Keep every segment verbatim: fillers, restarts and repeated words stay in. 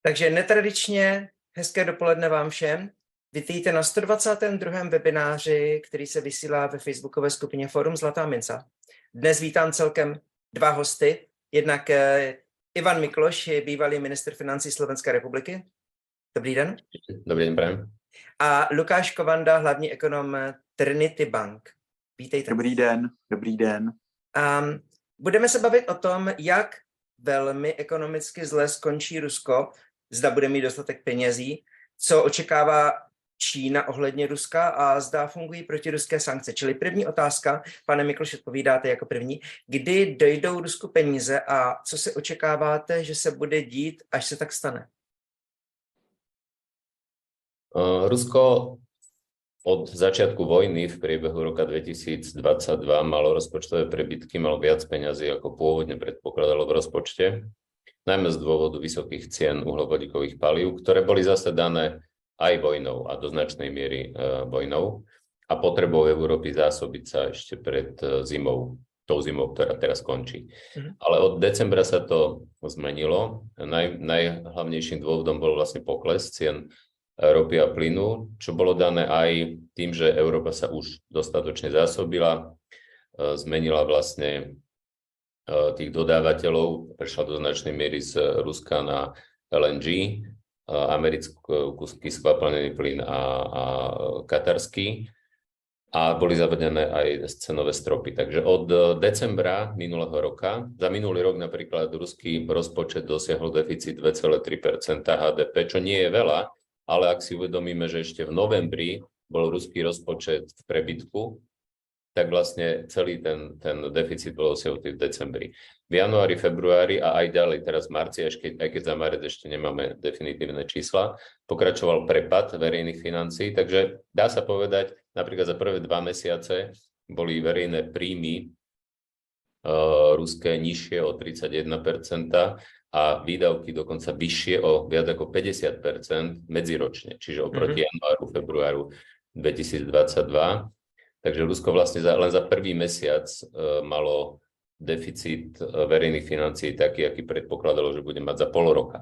Takže netradičně hezké dopoledne vám všem. Vítejte na sto dvacátém druhém webináři, který se vysílá ve facebookové skupině Forum Zlatá minca. Dnes vítám celkem dva hosty. Jednak eh, Ivan Mikloš, je bývalý ministr financí Slovenské republiky. Dobrý den. Dobrý den, prajem. A Lukáš Kovanda, hlavní ekonom Trinity Bank. Vítejte. Dobrý den, dobrý den. Um, budeme se bavit o tom, jak velmi ekonomicky zle skončí Rusko, zda bude mít dostatek penězí, co očekává Čína ohledně Ruska a zda fungují protiruské sankce. Čili první otázka, pane Mikloš, odpovídáte jako první. Kdy dojdou Rusku peníze a co si očekáváte, že se bude dít, až se tak stane? Uh, Rusko od začiatku vojny v priebehu roka dvetisícdvadsaťdva malo rozpočtové prebytky, malo viac peňazí, ako pôvodne predpokladalo v rozpočte, najmä z dôvodu vysokých cien uhlovodíkových palív, ktoré boli zase dané aj vojnou a do značnej miery uh, vojnou a potrebou Európy zásobiť sa ešte pred uh, zimou, tou zimou, ktorá teraz končí. Mhm. Ale od decembra sa to zmenilo. Naj, najhlavnejším dôvodom bol vlastne pokles cien ropy a plynu, čo bolo dané aj tým, že Európa sa už dostatočne zásobila, zmenila vlastne tých dodávateľov, prešla do značnej miery z Ruska na el en gé, americký skvapalnený plyn a, a katarský, a boli zavedené aj cenové stropy. Takže od decembra minulého roka, za minulý rok napríklad ruský rozpočet dosiahol deficit dva celé tri percentá há dé pé, čo nie je veľa, ale ak si uvedomíme, že ešte v novembri bol ruský rozpočet v prebytku, tak vlastne celý ten, ten deficit bol dosiahnutý v decembri. V januári, februári a aj ďalej, teraz v marci, až keď, aj keď za marec ešte nemáme definitívne čísla, pokračoval prepad verejných financií, takže dá sa povedať, napríklad za prvé dva mesiace boli verejné príjmy uh, ruské nižšie o tridsaťjeden percent a výdavky dokonca vyššie o viac ako päťdesiat percent medziročne, čiže oproti mm-hmm. januáru, februáru dvetisícdvadsaťdva. Takže Rusko vlastne za, len za prvý mesiac e, malo deficit e, verejných financií taký, aký predpokladalo, že bude mať za pol roka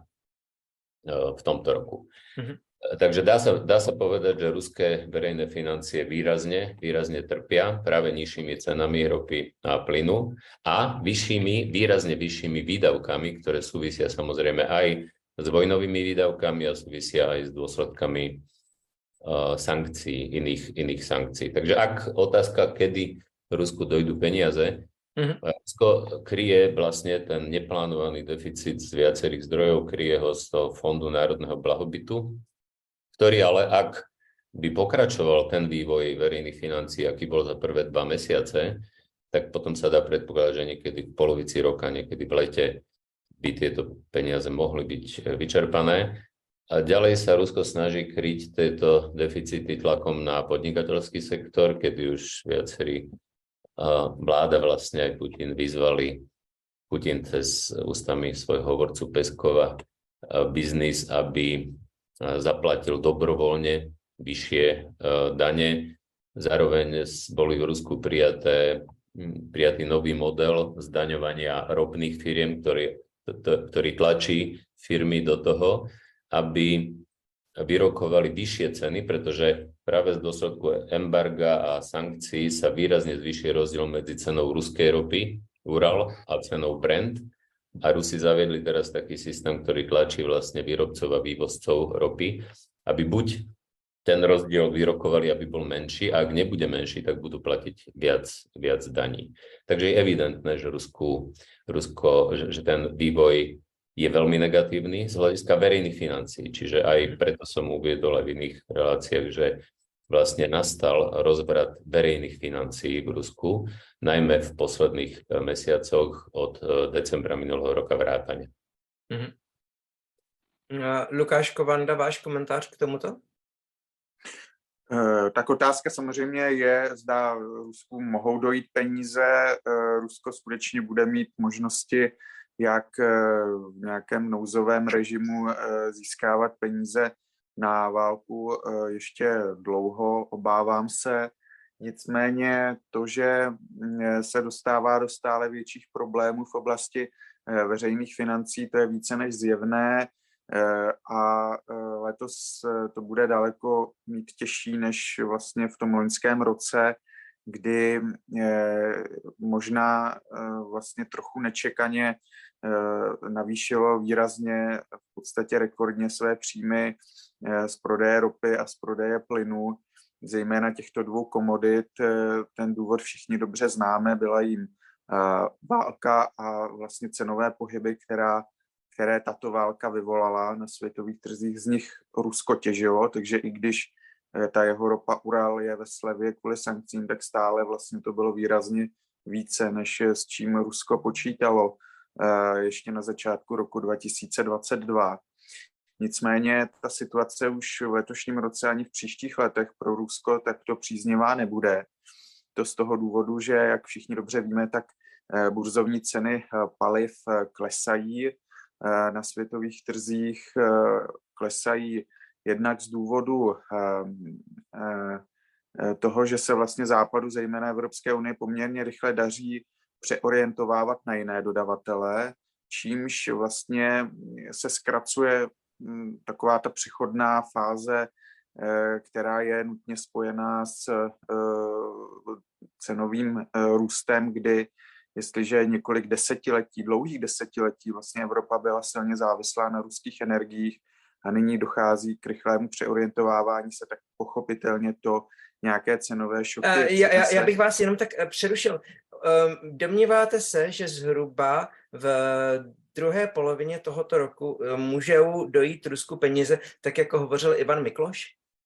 e, v tomto roku. Mm-hmm. Takže dá sa, dá sa povedať, že ruské verejné financie výrazne, výrazne trpia práve nižšími cenami ropy a plynu a vyššími, výrazne vyššími výdavkami, ktoré súvisia samozrejme aj s vojnovými výdavkami a súvisia aj s dôsledkami uh, sankcií, iných, iných sankcií. Takže ak otázka, kedy Rusku dojdú peniaze, mm-hmm. Rusko kryje vlastne ten neplánovaný deficit z viacerých zdrojov, kryje ho z toho Fondu národného blahobytu, ktorý ale, ak by pokračoval ten vývoj verejných financií, aký bol za prvé dva mesiace, tak potom sa dá predpokladať, že niekedy v polovici roka, niekedy v lete by tieto peniaze mohli byť vyčerpané. A ďalej sa Rusko snaží kryť tieto deficity tlakom na podnikateľský sektor, kedy už viacerí vláda, vlastne aj Putin, vyzvali Putin cez ústami svojho hovorcu Peskova biznis, aby zaplatil dobrovoľne vyššie uh, dane. Zároveň boli v Rusku prijaté, prijatý nový model zdaňovania ropných firiem, ktorý, to, ktorý tlačí firmy do toho, aby vyrokovali vyššie ceny, pretože práve z dôsledku embarga a sankcií sa výrazne zvýši rozdiel medzi cenou ruskej ropy Ural a cenou Brent. A Rusi zaviedli teraz taký systém, ktorý tlačí vlastne výrobcov a vývozcov ropy, aby buď ten rozdiel vyrokovali, aby bol menší, a ak nebude menší, tak budú platiť viac, viac daní. Takže je evidentné, že Rusku, Rusko, že, že ten vývoj je veľmi negatívny z hľadiska verejných financií. Čiže aj preto som uviedol aj v iných reláciách, že vlastne nastal rozvrat verejných financií v Rusku, najmä v posledných mesiacoch od decembra minulého roka vrátane. Mm-hmm. Lukáš Kovanda, váš komentář k tomuto? Tak otázka samozřejmě je, zda Rusku mohou dojít peníze. Rusko skutečně bude mít možnosti, jak v nějakém nouzovém režimu získávat peníze na válku ještě dlouho, obávám se. Nicméně to, že se dostává do stále větších problémů v oblasti veřejných financí, to je více než zjevné. a letos to bude daleko mít těžší než vlastně v tom loňském roce, kdy možná vlastně trochu nečekaně navýšilo výrazně, v podstatě rekordně své příjmy z prodeje ropy a z prodeje plynu, zejména těchto dvou komodit. Ten důvod všichni dobře známe, byla jim válka a vlastně cenové pohyby, která, které tato válka vyvolala na světových trzích. Z nich Rusko těžilo, takže i když ta jeho ropa Ural je ve slevě kvůli sankcím, tak stále vlastně to bylo výrazně více, než s čím Rusko počítalo ještě na začátku roku dva tisíce dvacet dva. Nicméně ta situace už v letošním roce ani v příštích letech pro Rusko takto příznivá nebude. To z toho důvodu, že, jak všichni dobře víme, tak burzovní ceny paliv klesají na světových trzích, klesají jednak z důvodu toho, že se vlastně Západu, zejména Evropské unie, poměrně rychle daří přeorientovávat na jiné dodavatele, čímž vlastně se zkracuje taková ta přechodná fáze, která je nutně spojená s cenovým růstem, kdy jestliže několik desetiletí, dlouhých desetiletí vlastně Evropa byla silně závislá na ruských energiích a nyní dochází k rychlému přeorientovávání se, tak pochopitelně to nějaké cenové šoky. Uh, já, já, já bych vás jenom tak přerušil. Um, domníváte se, že zhruba v druhé polovině tohoto roku můžou dojít Rusku peníze, tak jako hovořil Ivan Mikloš?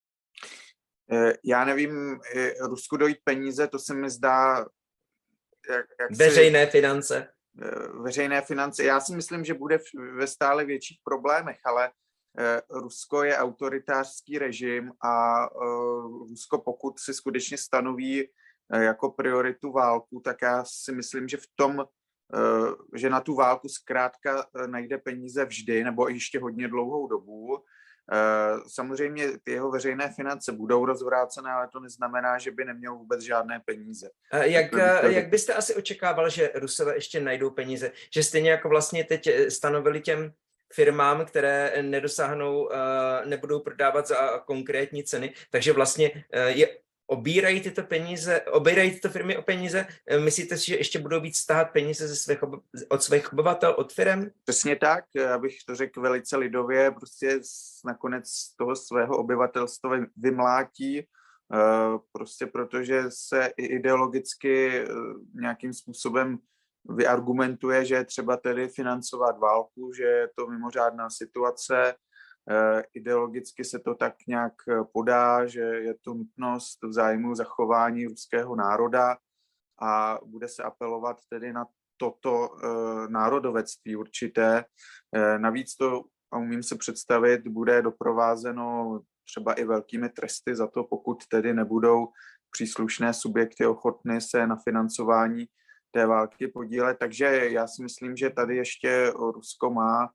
Já nevím, Rusku dojít peníze, to se mi zdá... Jak, jak veřejné si, finance. Veřejné finance. Já si myslím, že bude ve stále větších problémech, ale Rusko je autoritářský režim a Rusko, pokud si skutečně stanoví jako prioritu válku, tak já si myslím, že v tom, že na tu válku zkrátka najde peníze vždy, nebo ještě hodně dlouhou dobu. Samozřejmě ty jeho veřejné finance budou rozvrácené, ale to neznamená, že by neměl vůbec žádné peníze. Jak, jak byste asi očekával, že Rusové ještě najdou peníze? Že stejně jako vlastně teď stanovili těm firmám, které nedosáhnou, nebudou prodávat za konkrétní ceny, takže vlastně je obírají tyto peníze, obírají tyto firmy o peníze? Myslíte si, že ještě budou víc stát peníze ze svých, od svých obyvatel, od firem? Přesně tak, abych to řekl velice lidově, prostě nakonec toho svého obyvatelstva vymlátí, prostě protože se i ideologicky nějakým způsobem vyargumentuje, že je třeba tedy financovat válku, že je to mimořádná situace. Ideologicky se to tak nějak podá, že je to nutnost v zájmu zachování ruského národa a bude se apelovat tedy na toto národovectví určité. Navíc to, a umím se představit, bude doprovázeno třeba i velkými tresty za to, pokud tedy nebudou příslušné subjekty ochotny se na financování té války podílet. Takže já si myslím, že tady ještě Rusko má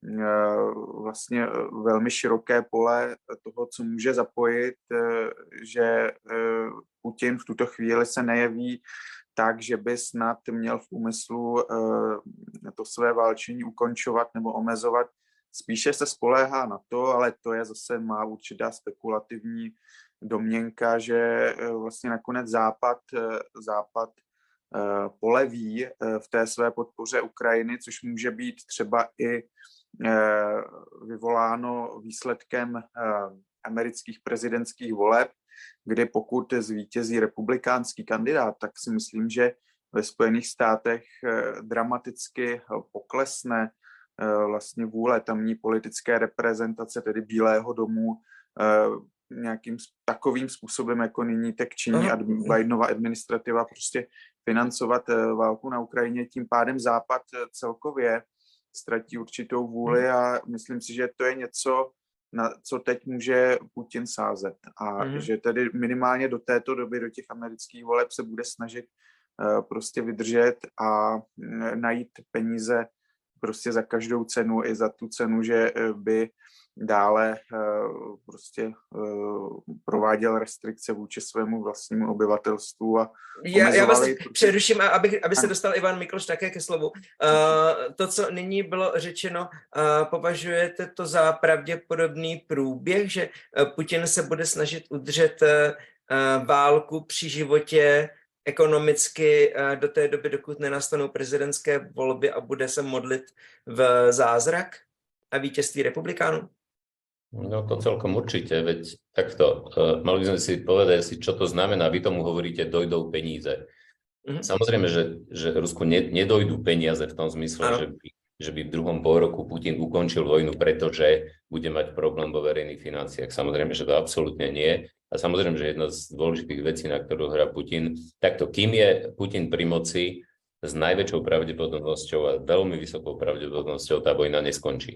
vlastně velmi široké pole toho, co může zapojit, že Putin v tuto chvíli se nejeví tak, že by snad měl v úmyslu to své válčení ukončovat nebo omezovat. Spíše se spoléhá na to, ale to je zase má určitá spekulativní domněnka, že vlastně nakonec Západ, Západ poleví v té své podpoře Ukrajiny, což může být třeba i vyvoláno výsledkem amerických prezidentských voleb, kdy pokud zvítězí republikánský kandidát, tak si myslím, že ve Spojených státech dramaticky poklesne vlastně vůle tamní politické reprezentace, tedy Bílého domu, nějakým takovým způsobem, jako nyní tak činí ad- Bidenova administrativa, prostě financovat válku na Ukrajině. Tím pádem Západ celkově ztratí určitou vůli a myslím si, že to je něco, na co teď může Putin sázet. A mm. že tedy minimálně do této doby, do těch amerických voleb se bude snažit uh, prostě vydržet a najít peníze prostě za každou cenu, i za tu cenu, že by dále prostě prováděl restrikce vůči svému vlastnímu obyvatelstvu a Já, já vás přeruším, aby, aby se dostal Ivan Mikloš také ke slovu. Uh, to, co nyní bylo řečeno, uh, považujete to za pravděpodobný průběh, že Putin se bude snažit udržet uh, válku při životě ekonomicky uh, do té doby, dokud nenastanou prezidentské volby a bude se modlit v zázrak a vítězství republikánů? No to celkom určite, veď takto, uh, mali by sme si povedať si, čo to znamená, vy tomu hovoríte dojdou peníze. Mm-hmm. Samozrejme, že, že Rusku ne, nedojdú peniaze v tom zmysle, že by, že by v druhom pôroku Putin ukončil vojnu, pretože bude mať problém vo verejných financiách. Samozrejme, že to absolútne nie. A samozrejme, že jedna z dôležitých vecí, na ktorú hrá Putin, takto, kým je Putin pri moci, s najväčšou pravdepodobnosťou a veľmi vysokou pravdepodobnosťou tá vojna neskončí.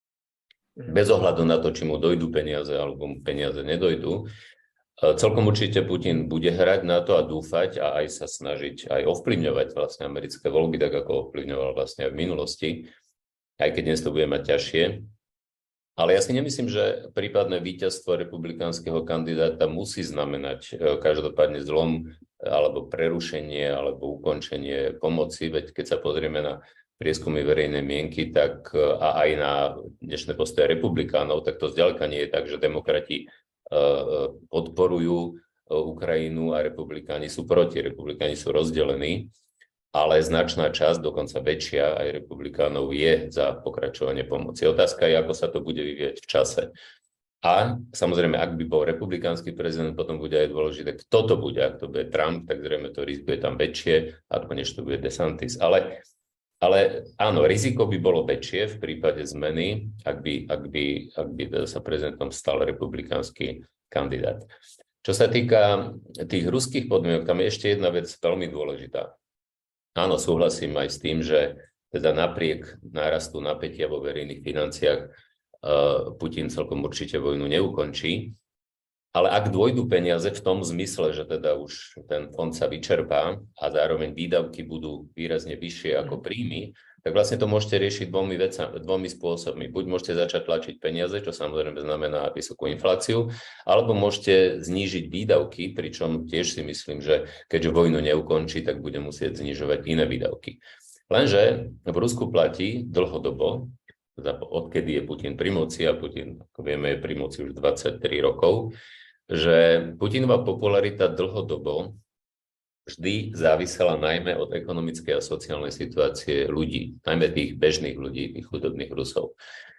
Bez ohľadu na to, či mu dojdú peniaze alebo mu peniaze nedojdú. Celkom určite Putin bude hrať na to a dúfať a aj sa snažiť aj ovplyvňovať vlastne americké voľby, tak ako ovplyvňoval vlastne aj v minulosti, aj keď dnes to bude mať ťažšie. Ale ja si nemyslím, že prípadné víťazstvo republikánskeho kandidáta musí znamenať každopádne zlom alebo prerušenie alebo ukončenie pomoci, veď keď sa pozrieme na prieskumy verejnej mienky, tak a aj na dnešné postoje republikánov, tak to zďaleka nie je tak, že demokrati uh, podporujú Ukrajinu a republikáni sú proti. Republikáni sú rozdelení, ale značná časť, dokonca väčšia aj republikánov je za pokračovanie pomoci. Otázka je, ako sa to bude vyvíjať v čase. A samozrejme, ak by bol republikánsky prezident, potom bude aj dôležité, kto to bude. Ak to bude Trump, tak zrejme to riziko je tam väčšie, ako než to bude DeSantis. Ale Ale áno, riziko by bolo väčšie v prípade zmeny, ak by, ak by, ak by sa prezidentom stal republikánsky kandidát. Čo sa týka tých ruských podmienok, tam je ešte jedna vec veľmi dôležitá. Áno, súhlasím aj s tým, že teda napriek nárastu napätia vo verejných financiách uh, Putin celkom určite vojnu neukončí. Ale ak dôjdu peniaze v tom zmysle, že teda už ten fond sa vyčerpá a zároveň výdavky budú výrazne vyššie ako príjmy, tak vlastne to môžete riešiť dvomi, veca, dvomi spôsobmi. Buď môžete začať tlačiť peniaze, čo samozrejme znamená vysokú infláciu, alebo môžete znížiť výdavky, pričom tiež si myslím, že keďže vojnu neukončí, tak bude musieť znižovať iné výdavky. Lenže v Rusku platí dlhodobo, odkedy je Putin pri moci, a Putin, ako vieme, je pri moci už dvadsaťtri rokov, že Putinová popularita dlhodobo vždy závisela najmä od ekonomickej a sociálnej situácie ľudí, najmä tých bežných ľudí, tých chudobných Rusov.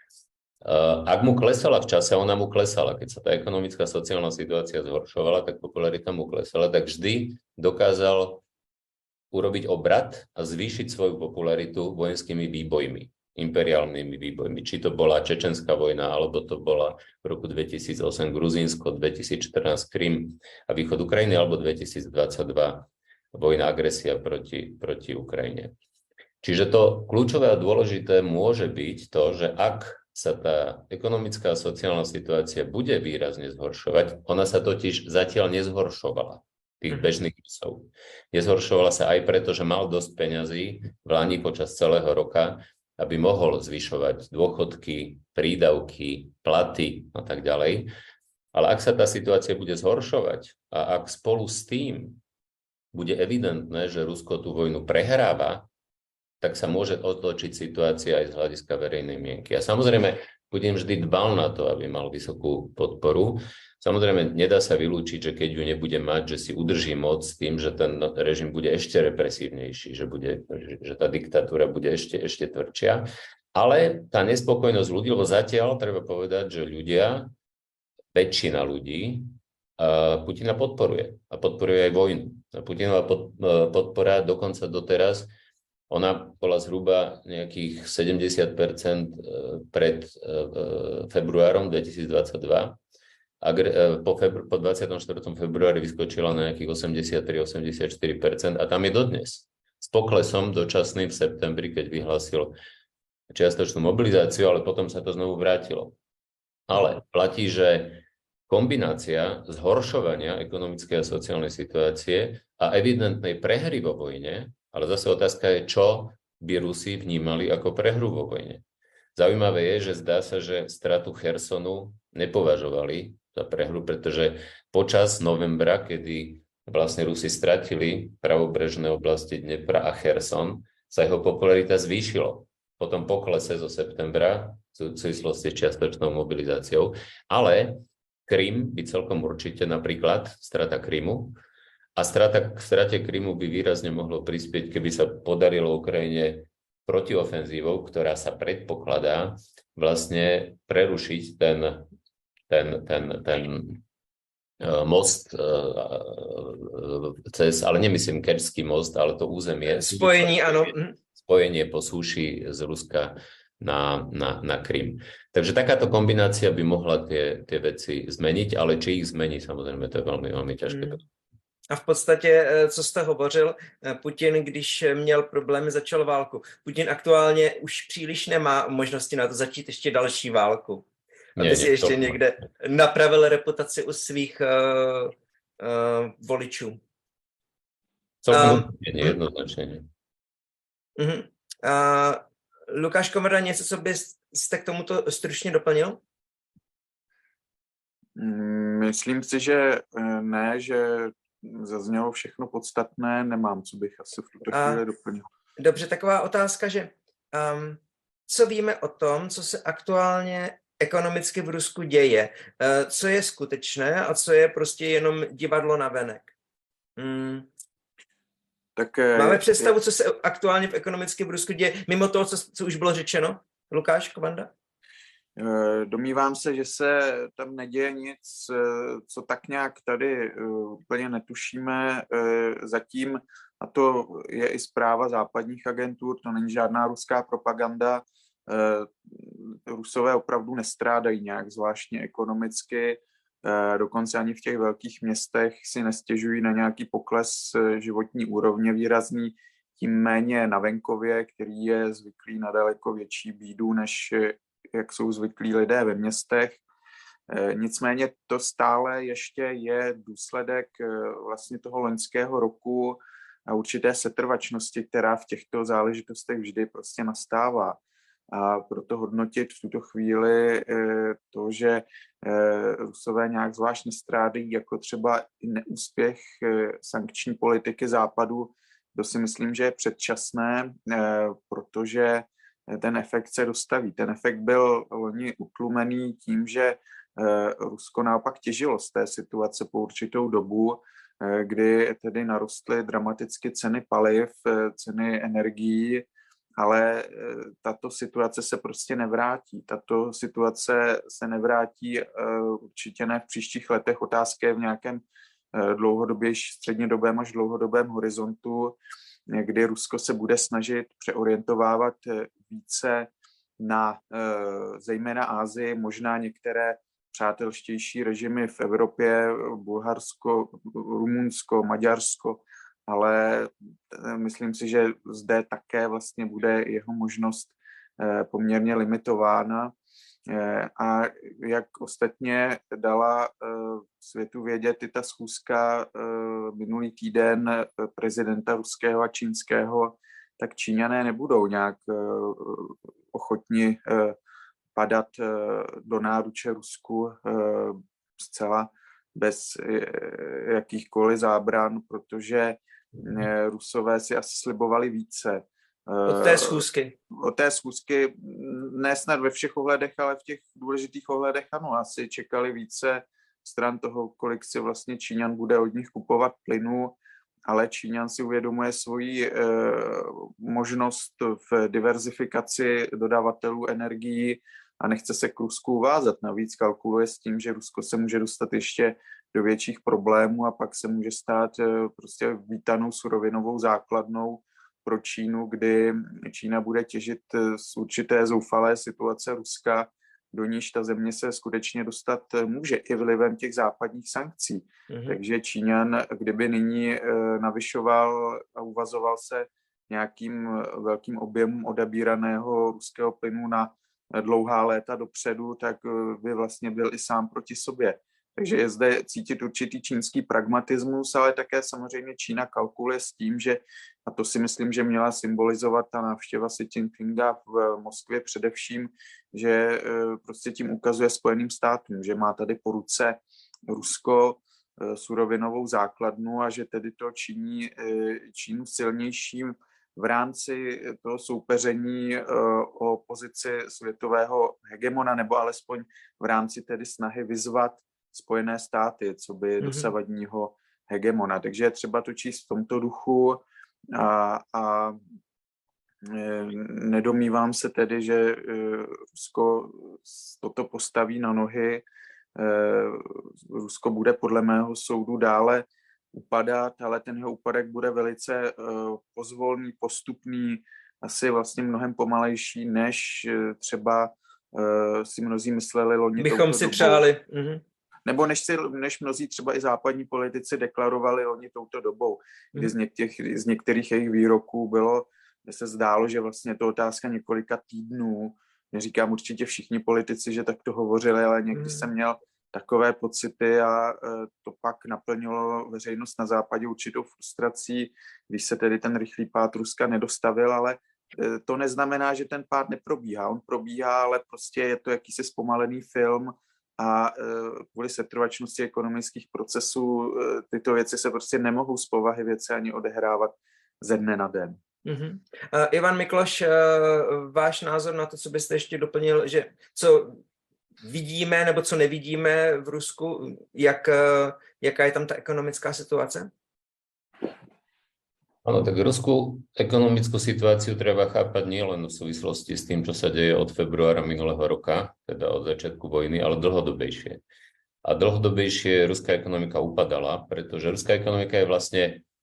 Ak mu klesala v čase, ona mu klesala, keď sa tá ekonomická a sociálna situácia zhoršovala, tak popularita mu klesala, tak vždy dokázal urobiť obrat a zvýšiť svoju popularitu vojenskými výbojmi, imperiálnymi výbojmi. Či to bola Čečenská vojna, alebo to bola v roku dvetisícosem Gruzínsko, dvetisícštrnásť Krym a východ Ukrajiny, alebo dvetisícdvadsaťdva vojna, agresia proti, proti Ukrajine. Čiže to kľúčové a dôležité môže byť to, že ak sa tá ekonomická a sociálna situácia bude výrazne zhoršovať, ona sa totiž zatiaľ nezhoršovala, tých bežných Rusov. Nezhoršovala sa aj preto, že mal dosť peňazí v lani počas celého roka, aby mohol zvyšovať dôchodky, prídavky, platy a tak ďalej. Ale ak sa tá situácia bude zhoršovať a ak spolu s tým bude evidentné, že Rusko tú vojnu prehráva, tak sa môže otočiť situácia aj z hľadiska verejnej mienky. A samozrejme, Putin vždy dbal na to, aby mal vysokú podporu. Samozrejme, nedá sa vylúčiť, že keď ju nebude mať, že si udrží moc tým, že ten režim bude ešte represívnejší, že, bude, že tá diktatúra bude ešte, ešte tvrdšia. Ale tá nespokojnosť ľudí, lebo zatiaľ treba povedať, že ľudia, väčšina ľudí, Putina podporuje. A podporuje aj vojnu. Putinová podpora dokonca doteraz, ona bola zhruba nejakých sedemdesiat percent pred februárom dvetisícdvadsaťdva. Po, febru, po dvadsiatom štvrtom februári vyskočila na nejakých osemdesiattri až osemdesiatštyri percent a tam je dodnes. S poklesom dočasným v septembri, keď vyhlásil čiastočnú mobilizáciu, ale potom sa to znovu vrátilo. Ale platí, že kombinácia zhoršovania ekonomickej a sociálnej situácie a evidentnej prehry vo vojne, ale zase otázka je, čo by Rusi vnímali ako prehru vo vojne. Zaujímavé je, že zdá sa, že stratu Chersonu nepovažovali za prehru, pretože počas novembra, kedy vlastne Rusi stratili pravobrežné oblasti Dnepra a Cherson, sa jeho popularita zvýšilo. Potom poklese zo septembra v súvislosti s čiastočnou mobilizáciou, ale Krym by celkom určite, napríklad strata Krymu, a strata, k strate Krymu by výrazne mohlo prispieť, keby sa podarilo Ukrajine protiofenzívou, ktorá sa predpokladá vlastne prerušiť ten, ten, ten, ten uh, most uh, cez, ale nemyslím Kerčský most, ale to územie. Spojení, ano. Spojenie po súši z Ruska na, na, na Krym. Takže takáto kombinácia by mohla tie, tie veci zmeniť, ale či ich zmení, samozrejme, to je veľmi, veľmi ťažké. Mm. A v podstatě, co jste hovořil, Putin, když měl problémy, začal válku. Putin aktuálně už příliš nemá možnosti na to začít ještě další válku. Aby si ještě někde napravil reputaci u svých uh, uh, voličů. Celkom um, jednoznačně. Uh-huh. Uh, Lukáš Komrda, něco, co byste k tomuto stručně doplnil? Myslím si, že ne, že zaznělo všechno podstatné, nemám, co bych asi v tuto chvíli doplnil. Dobře, taková otázka, že um, co víme o tom, co se aktuálně ekonomicky v Rusku děje? Uh, co je skutečné a co je prostě jenom divadlo navenek? Hmm. Tak, Máme představu, co se aktuálně v ekonomicky v Rusku děje, mimo toho, co, co už bylo řečeno? Lukáš Kovanda? Domnívám se, že se tam neděje nic, co tak nějak tady úplně netušíme zatím, a to je i zpráva západních agentur, to není žádná ruská propaganda. Rusové opravdu nestrádají nějak zvláštně ekonomicky, dokonce ani v těch velkých městech si nestěžují na nějaký pokles životní úrovně výrazný, tím méně na venkově, který je zvyklý na daleko větší bídu, než jak jsou zvyklí lidé ve městech. Nicméně to stále ještě je důsledek vlastně toho loňského roku a určité setrvačnosti, která v těchto záležitostech vždy prostě nastává. A proto hodnotit v tuto chvíli to, že Rusové nějak zvlášť nestrádají, jako třeba i neúspěch sankční politiky Západu, to si myslím, že je předčasné, protože ten efekt se dostaví. Ten efekt byl loni utlumený tím, že Rusko naopak těžilo z té situace po určitou dobu, kdy tedy narostly dramaticky ceny paliv, ceny energií, ale tato situace se prostě nevrátí. Tato situace se nevrátí určitě ne v příštích letech. Otázka je v nějakém dlouhodobějším, střednědobém až dlouhodobém horizontu, kdy Rusko se bude snažit přeorientovávat více na zejména Asii, možná některé přátelštější režimy v Evropě, Bulharsko, Rumunsko, Maďarsko, ale myslím si, že zde také vlastně bude jeho možnost poměrně limitována. A jak ostatně dala světu vědět i ta schůzka minulý týden prezidenta ruského a čínského, tak Číňané nebudou nějak ochotni padat do náruče Rusku zcela bez jakýchkoliv zábran, protože Rusové si asi slibovali více. Od té schůzky. Od té schůzky, ne snad ve všech ohledech, ale v těch důležitých ohledech ano, asi čekali více stran toho, kolik si vlastně Číňan bude od nich kupovat plynu, ale Číňan si uvědomuje svoji eh, možnost v diverzifikaci dodavatelů energií a nechce se k Rusku uvázat. Navíc kalkuluje s tím, že Rusko se může dostat ještě do větších problémů a pak se může stát eh, prostě vítanou surovinovou základnou pro Čínu, kdy Čína bude těžit z určité zoufalé situace Ruska, do níž ta země se skutečně dostat může i vlivem těch západních sankcí. Mm-hmm. Takže Číňan, kdyby nyní navyšoval a uvazoval se nějakým velkým objemem odebíraného ruského plynu na dlouhá léta dopředu, tak by vlastně byl i sám proti sobě. Takže je zde cítit určitý čínský pragmatismus, ale také samozřejmě Čína kalkuluje s tím, že, a to si myslím, že měla symbolizovat ta návštěva Xi Jinpinga v Moskvě především, že prostě tím ukazuje Spojeným státům, že má tady po ruce Rusko surovinovou základnu a že tedy to činí Čínu silnějším v rámci toho soupeření o pozici světového hegemona, nebo alespoň v rámci tedy snahy vyzvat Spojené státy, co by mm-hmm. dosavadního hegemona. Takže je třeba to číst v tomto duchu a, a nedomývám se tedy, že Rusko toto postaví na nohy. Rusko bude podle mého soudu dále upadat, ale ten jeho úpadek bude velice pozvolný, postupný, asi vlastně mnohem pomalejší, než třeba si mnozí mysleli loni. Bychom si přáli. Mm-hmm. Nebo než, si, než mnozí třeba i západní politici deklarovali loni touto dobou, kdy mm. z, některých, z některých jejich výroků bylo, že se zdálo, že vlastně je to otázka několika týdnů. Neříkám určitě všichni politici, že takto hovořili, ale někdy mm. jsem měl takové pocity a to pak naplnilo veřejnost na západě určitou frustrací, když se tedy ten rychlý pád Ruska nedostavil, ale to neznamená, že ten pád neprobíhá. On probíhá, ale prostě je to jakýsi zpomalený film a kvůli setrvačnosti ekonomických procesů tyto věci se prostě nemohou z povahy věci ani odehrávat ze dne na den. Uh-huh. Uh, Ivan Mikloš, uh, váš názor na to, co byste ještě doplnil, že co vidíme nebo co nevidíme v Rusku, jak, uh, jaká je tam ta ekonomická situace? Áno, tak ruskú ekonomickú situáciu treba chápať nielen v súvislosti s tým, čo sa deje od februára minulého roka, teda od začiatku vojny, ale dlhodobejšie. A dlhodobejšie ruská ekonomika upadala, pretože ruská ekonomika je vlastne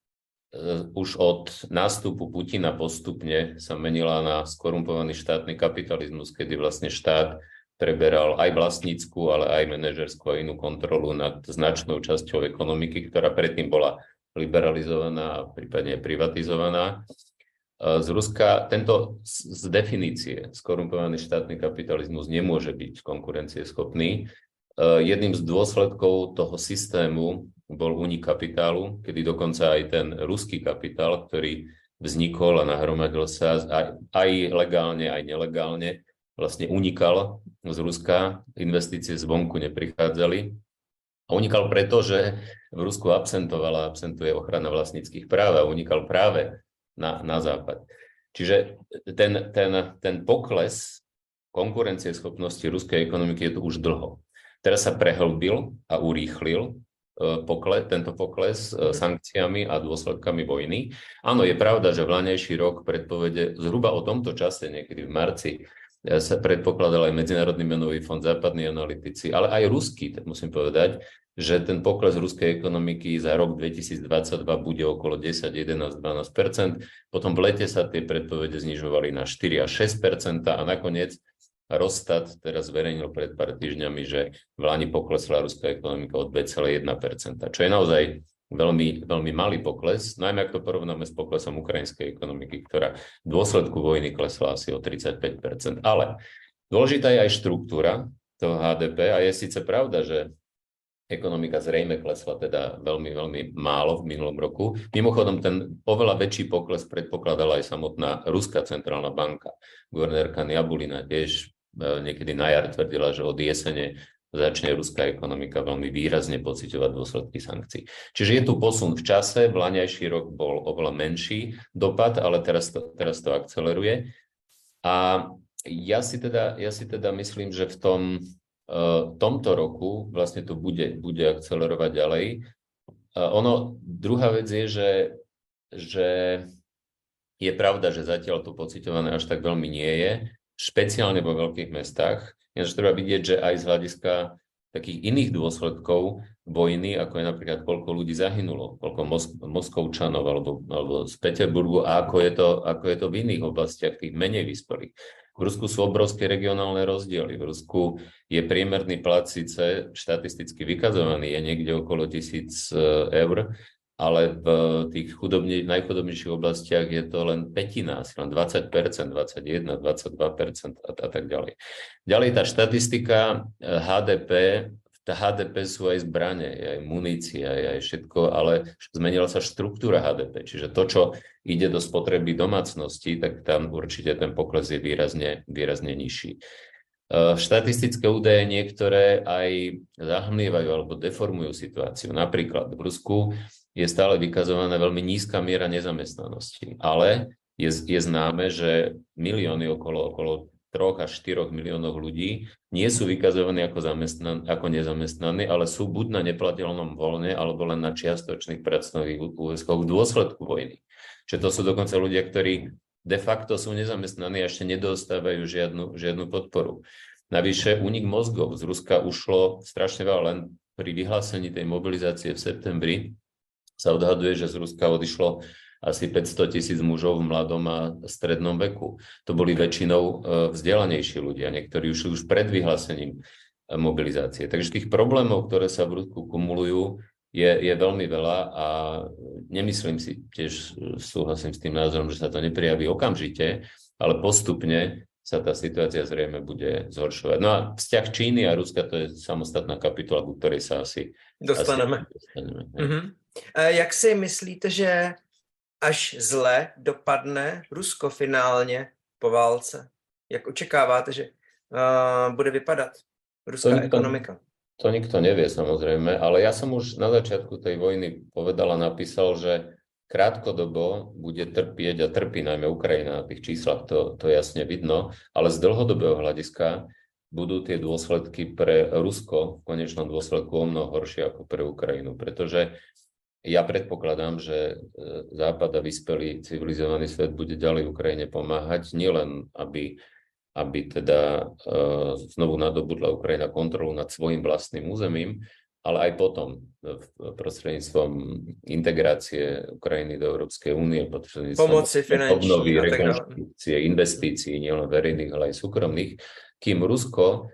uh, už od nástupu Putina postupne sa menila na skorumpovaný štátny kapitalizmus, kedy vlastne štát preberal aj vlastnícku, ale aj manažerskú a inú kontrolu nad značnou časťou ekonomiky, ktorá predtým bola liberalizovaná a prípadne privatizovaná. Z Ruska tento z definície skorumpovaný štátny kapitalizmus nemôže byť konkurencieschopný. Jedným z dôsledkov toho systému bol únik kapitálu, kedy dokonca aj ten ruský kapitál, ktorý vznikol a nahromadil sa aj, aj legálne, aj nelegálne, vlastne unikal z Ruska, investície zvonku neprichádzali. A unikal preto, že v Rusku absentovala, absentuje ochrana vlastníckych práv a unikal práve na, na západ. Čiže ten, ten, ten pokles konkurencieschopnosti ruskej ekonomiky je tu už dlho. Teraz sa prehlbil a urýchlil pokles, tento pokles sankciami a dôsledkami vojny. Áno, je pravda, že vlaňajší rok predpovede zhruba o tomto čase, niekedy v marci, sa predpokladal aj Medzinárodný menový fond, západní analytici, ale aj ruský, tak musím povedať, že ten pokles ruskej ekonomiky za rok dvetisícdvadsaťdva bude okolo desať, jedenásť, dvanásť percent. Potom v lete sa tie predpovede znižovali na štyri až šesť percent a nakoniec Rosstat teraz zverejnil pred pár týždňami, že v lani poklesla ruská ekonomika o dva celé jedna percenta, čo je naozaj veľmi, veľmi malý pokles, najmä ak to porovnáme s poklesom ukrajinskej ekonomiky, ktorá v dôsledku vojny klesla asi o tridsaťpäť percent. Ale dôležitá je aj štruktúra toho há dé pé a je síce pravda, že ekonomika zrejme klesla teda veľmi, veľmi málo v minulom roku. Mimochodom, ten oveľa väčší pokles predpokladala aj samotná Ruská centrálna banka. Guvernérka Nyabulina tiež niekedy na jar tvrdila, že od jesene začne ruská ekonomika veľmi výrazne pociťovať dôsledky sankcií. Čiže je tu posun v čase, vlaňajší rok bol oveľa menší dopad, ale teraz to, teraz to akceleruje. A ja si teda, ja si teda myslím, že v tom, uh, tomto roku vlastne to bude, bude akcelerovať ďalej. Uh, ono, druhá vec je, že, že je pravda, že zatiaľ to pociťované až tak veľmi nie je, špeciálne vo veľkých mestách. Ináč treba vidieť, že aj z hľadiska takých iných dôsledkov vojny, ako je napríklad koľko ľudí zahynulo, koľko Mos- Moskovčanov alebo, alebo z Peterburgu a ako je, to, ako je to v iných oblastiach, tých menej vyspelých. V Rusku sú obrovské regionálne rozdiely. V Rusku je priemerný plat síce štatisticky vykazovaný, je niekde okolo tisíc eur, ale v tých chudobne, najchudobnejších oblastiach je to len pätina, asi len dvadsať percent, dvadsaťjeden, dvadsaťdva percent a, a tak ďalej. Ďalej tá štatistika há dé pé v tá há dé pé sú aj zbrane, je aj munícia, je aj všetko, ale zmenila sa štruktúra há dé pé, čiže to, čo ide do spotreby domácnosti, tak tam určite ten pokles je výrazne, výrazne nižší. Štatistické údaje niektoré aj zahmlievajú alebo deformujú situáciu. Napríklad v Rusku je stále vykazovaná veľmi nízka miera nezamestnanosti, ale je, je známe, že milióny okolo, okolo troch až štyroch miliónov ľudí nie sú vykazovaní ako, zamestnan- ako nezamestnaní, ale sú buď na neplateľnom voľne, alebo len na čiastočných pracovných úväzkoch v dôsledku vojny. Čiže to sú dokonca ľudia, ktorí de facto sú nezamestnaní a ešte nedostávajú žiadnu, žiadnu podporu. Navyše únik mozgov z Ruska ušlo strašne veľa, len pri vyhlásení tej mobilizácie v septembri sa odhaduje, že z Ruska odišlo asi päťsto tisíc mužov v mladom a strednom veku. To boli väčšinou vzdelanejší ľudia, niektorí už už pred vyhlásením mobilizácie. Takže tých problémov, ktoré sa v Rusku kumulujú, je, je veľmi veľa a nemyslím si, tiež súhlasím s tým názorom, že sa to neprijaví okamžite, ale postupne sa tá situácia zrejme bude zhoršovať. No a vzťah Číny a Ruska, to je samostatná kapitola, ku ktorej sa asi dostaneme. Asi dostaneme mm-hmm. Jak si myslíte, že až zle dopadne Rusko finálně po válce? Jak očekáváte, že uh, bude vypadat ruská to nikto, ekonomika? To nikto nevie samozrejme, ale ja som už na začiatku tej vojny povedal a napísal, že krátkodobo bude trpieť a trpí najmä Ukrajina, na tých číslach to, to jasne vidno, ale z dlhodobého hľadiska budú tie dôsledky pre Rusko v konečnom dôsledku o mnoho horšie ako pre Ukrajinu, pretože ja predpokladám, že Západ a vyspelý civilizovaný svet bude ďalej Ukrajine pomáhať, nielen aby, aby teda uh, znovu nadobudla Ukrajina kontrolu nad svojim vlastným územím, ale aj potom prostredníctvom integrácie Ukrajiny do Európskej únie, pomoci finančnej, obnovy, rekonštrukcie, investícií, nielen verejných, ale aj súkromných, kým Rusko,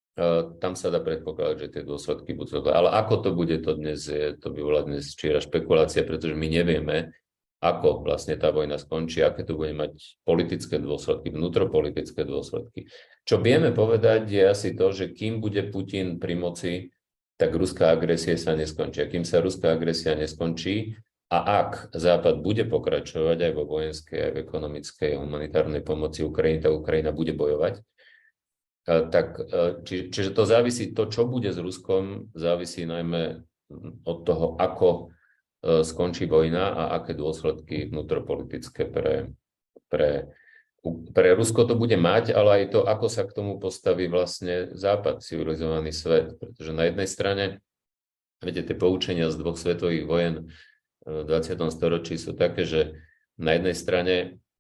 tam sa dá predpokladať, že tie dôsledky budú. Ale ako to bude, to dnes je, to by bola dnes čiera špekulácia, pretože my nevieme, ako vlastne tá vojna skončí, aké to bude mať politické dôsledky, vnútropolitické dôsledky. Čo vieme povedať je asi to, že kým bude Putin pri moci, tak ruská agresia sa neskončí. A kým sa ruská agresia neskončí a ak Západ bude pokračovať aj vo vojenskej, aj v ekonomickej a humanitárnej pomoci Ukrajine, tak Ukrajina bude bojovať. Tak, či, čiže to závisí, to, čo bude s Ruskom, závisí najmä od toho, ako skončí vojna a aké dôsledky vnútropolitické pre, pre, pre Rusko to bude mať, ale aj to, ako sa k tomu postaví vlastne Západ, civilizovaný svet. Pretože na jednej strane, viete, tie poučenia z dvoch svetových vojen v dvadsiatom storočí sú také, že na jednej strane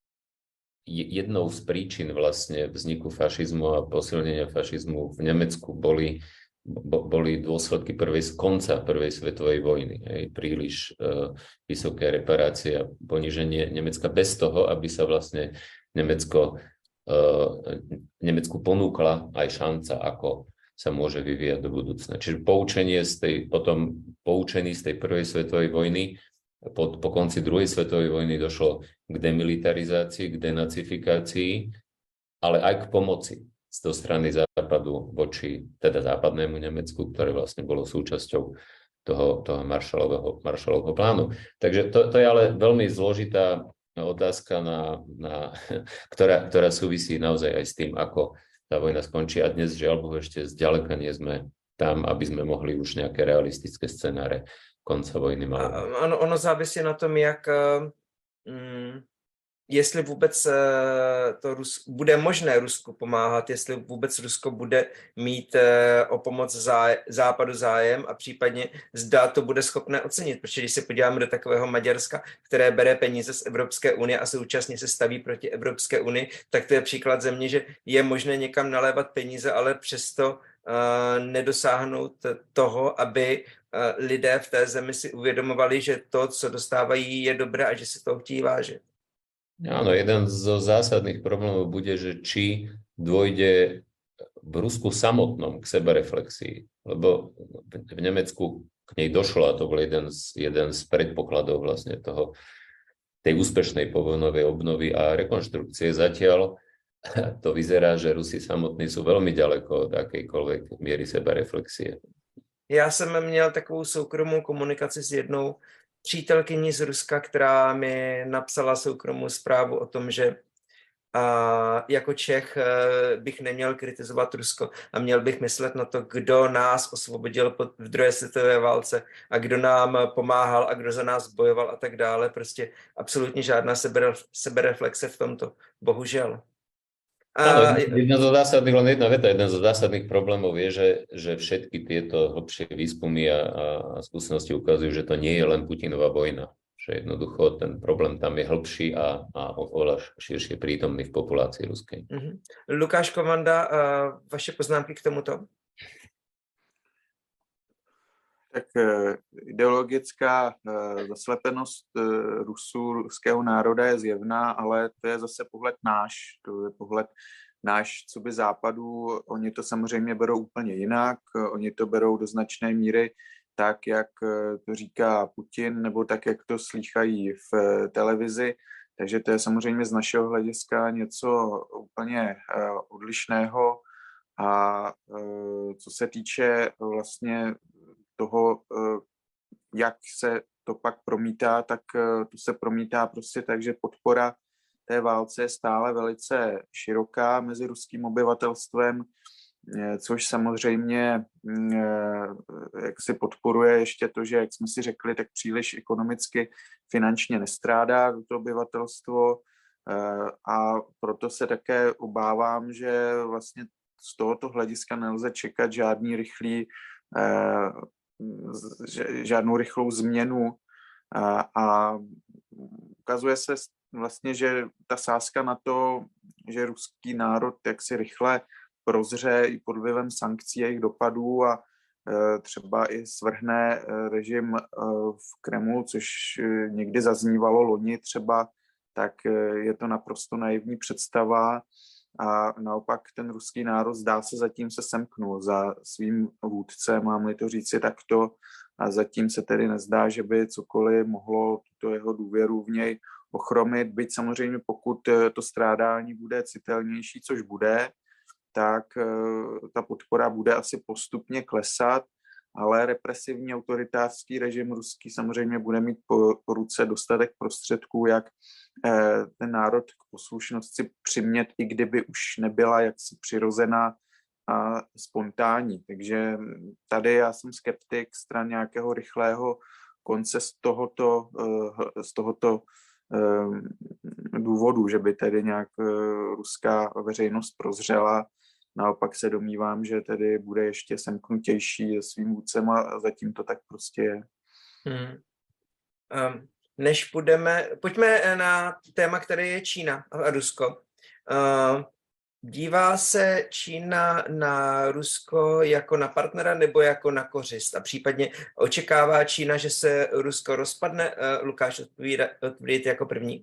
jednou z príčin vlastne vzniku fašizmu a posilnenia fašizmu v Nemecku boli, boli dôsledky prvej, konca prvej svetovej vojny. Hej, príliš uh, vysoké reparácie a poníženie Nemecka bez toho, aby sa vlastne Nemecko, uh, Nemecku ponúkla aj šanca, ako sa môže vyvíjať do budúcna. Čiže poučenie z tej, potom poučení z tej prvej svetovej vojny Po, po konci druhej svetovej vojny došlo k demilitarizácii, k denacifikácii, ale aj k pomoci z toho strany Západu voči teda západnému Nemecku, ktoré vlastne bolo súčasťou toho, toho Marshallovho, Marshallovho plánu. Takže to, to je ale veľmi zložitá otázka, na, na, ktorá, ktorá súvisí naozaj aj s tým, ako tá vojna skončí. A dnes, žiaľ Bohu, ešte zďaleka nie sme tam, aby sme mohli už nejaké realistické scenáre konce vojny máme. Ano, ono závisí na tom, jak, um, jestli vůbec uh, to Rus, bude možné Rusku pomáhat, jestli vůbec Rusko bude mít uh, o pomoc záj, západu zájem a případně zda to bude schopné ocenit, protože když se podíváme do takového Maďarska, které bere peníze z Evropské unie a současně se staví proti Evropské unii, tak to je příklad země, že je možné někam nalévat peníze, ale přesto uh, nedosáhnout toho, aby lidé v té zemi si uvědomovali, že to, co dostávají, je dobré a že si toho chtějí vážit. Áno, jeden zo zásadných problémov bude, že či dôjde v Rusku samotnom k sebereflexii, lebo v Nemecku k nej došlo a to bol jeden z, jeden z predpokladov vlastne toho, tej úspešnej povojnovej obnovy a rekonštrukcie. Zatiaľ to vyzerá, že Rusi samotní sú veľmi ďaleko od akejkoľvek miery sebereflexie. Já jsem měl takovou soukromou komunikaci s jednou přítelkyní z Ruska, která mi napsala soukromou zprávu o tom, že a jako Čech bych neměl kritizovat Rusko a měl bych myslet na to, kdo nás osvobodil v druhé světové válce a kdo nám pomáhal a kdo za nás bojoval a tak dále. Prostě absolutně žádná sebereflexe v tomto. Bohužel. Áno, jedna zo zásadných, len jedna veta, jeden zo zásadných problémov je, že, že všetky tieto hlbšie výskumy a, a skúsenosti ukazujú, že to nie je len Putinová vojna. Že jednoducho ten problém tam je hlbší a, a oveľa širšie prítomný v populácii ruskej. Mm-hmm. Lukáš Kovanda, uh, vaše poznámky k tomuto? Tak ideologická zaslepenost Rusů, ruského národa je zjevná, ale to je zase pohled náš, to je pohled náš, co by západu. Oni to samozřejmě berou úplně jinak, oni to berou do značné míry tak, jak to říká Putin, nebo tak, jak to slýchají v televizi. Takže to je samozřejmě z našeho hlediska něco úplně odlišného. A co se týče vlastně toho, jak se to pak promítá, tak to se promítá prostě tak, že podpora té válce je stále velice široká mezi ruským obyvatelstvem, což samozřejmě jak si podporuje ještě to, že, jak jsme si řekli, tak příliš ekonomicky finančně nestrádá to obyvatelstvo a proto se také obávám, že vlastně z tohoto hlediska nelze čekat žádný rychlý žádnou rychlou změnu a, a ukazuje se vlastně, že ta sázka na to, že ruský národ jaksi rychle prozře i pod vlivem sankcí a jejich dopadů a e, třeba i svrhne režim e, v Kremlu, což někdy zaznívalo loni třeba, tak e, je to naprosto naivní představa. A naopak ten ruský národ zdá se zatím se semknul za svým vůdcem, mám-li to říci takto, a zatím se tedy nezdá, že by cokoliv mohlo tuto jeho důvěru v něj ochromit, byť samozřejmě pokud to strádání bude citelnější, což bude, tak ta podpora bude asi postupně klesat, ale represivní autoritářský režim ruský samozřejmě bude mít po, po ruce dostatek prostředků, jak eh, ten národ k poslušnosti přimět, i kdyby už nebyla jaksi přirozená a spontánní. Takže tady já jsem skeptik stran nějakého rychlého konce z tohoto, eh, z tohoto eh, důvodu, že by tedy nějak eh, ruská veřejnost prozřela. Naopak se domnívám, že tedy bude ještě semknutější svým vůdcem a zatím to tak prostě je. Hmm. Um, než půjdeme, pojďme na téma, které je Čína a Rusko. Uh, dívá se Čína na Rusko jako na partnera nebo jako na kořist? A případně očekává Čína, že se Rusko rozpadne? Uh, Lukáš, odpovídejte jako první.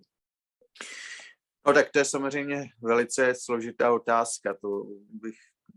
No tak to je samozřejmě velice složitá otázka, to bych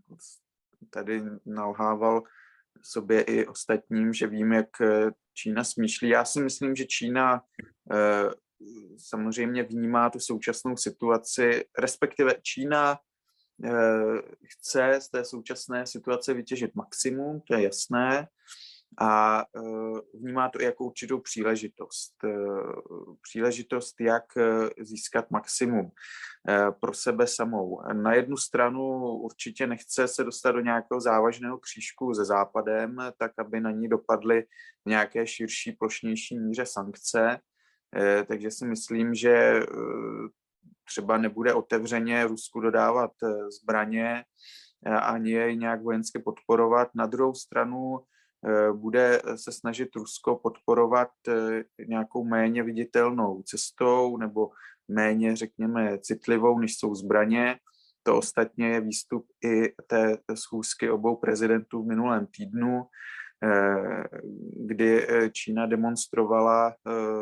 tady nalhával sobě i ostatním, že vím, jak Čína smýšlí. Já si myslím, že Čína eh, samozřejmě vnímá tu současnou situaci, respektive Čína eh, chce z té současné situace vytěžit maximum, to je jasné, a vnímá to i jako určitou příležitost. Příležitost, jak získat maximum pro sebe samou. Na jednu stranu určitě nechce se dostat do nějakého závažného křížku se Západem, tak aby na ní dopadly v nějaké širší, plošnější míře sankce. Takže si myslím, že třeba nebude otevřeně Rusku dodávat zbraně ani jej nějak vojensky podporovat. Na druhou stranu bude se snažit Rusko podporovat nějakou méně viditelnou cestou nebo méně, řekněme, citlivou, než jsou zbraně. To ostatně je výstup i té schůzky obou prezidentů v minulém týdnu, kdy Čína demonstrovala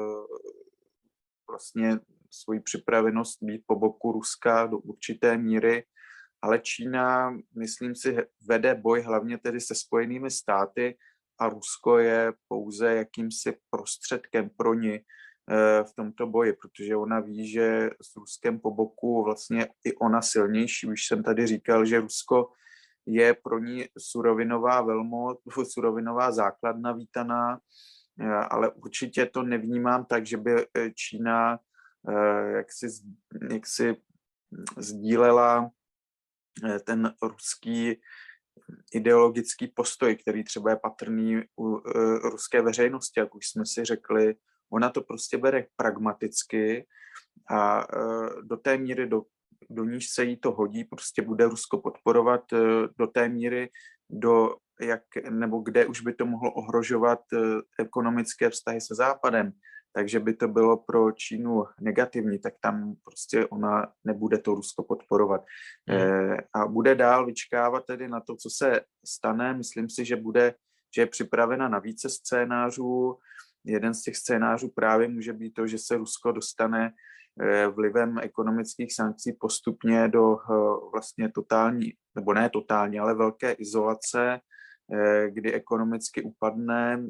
vlastně svoji připravenost být po boku Ruska do určité míry, ale Čína, myslím si, vede boj hlavně tedy se Spojenými státy a Rusko je pouze jakýmsi prostředkem pro ní v tomto boji, protože ona ví, že s Ruskem po boku vlastně i ona silnější. Už jsem tady říkal, že Rusko je pro ní surovinová velmoc, surovinová základna vítaná, ale určitě to nevnímám tak, že by Čína jaksi, jaksi sdílela ten ruský ideologický postoj, který třeba je patrný u ruské veřejnosti, jak už jsme si řekli. Ona to prostě bere pragmaticky a do té míry, do, do níž se jí to hodí, prostě bude Rusko podporovat do té míry, do jak, nebo kde už by to mohlo ohrožovat ekonomické vztahy se Západem, takže by to bylo pro Čínu negativní, tak tam prostě ona nebude to Rusko podporovat. Hmm. E, a bude dál vyčkávat tedy na to, co se stane. Myslím si, že bude, že je připravena na více scénářů. Jeden z těch scénářů právě může být to, že se Rusko dostane vlivem ekonomických sankcí postupně do vlastně totální, nebo ne totální, ale velké izolace, kdy ekonomicky upadne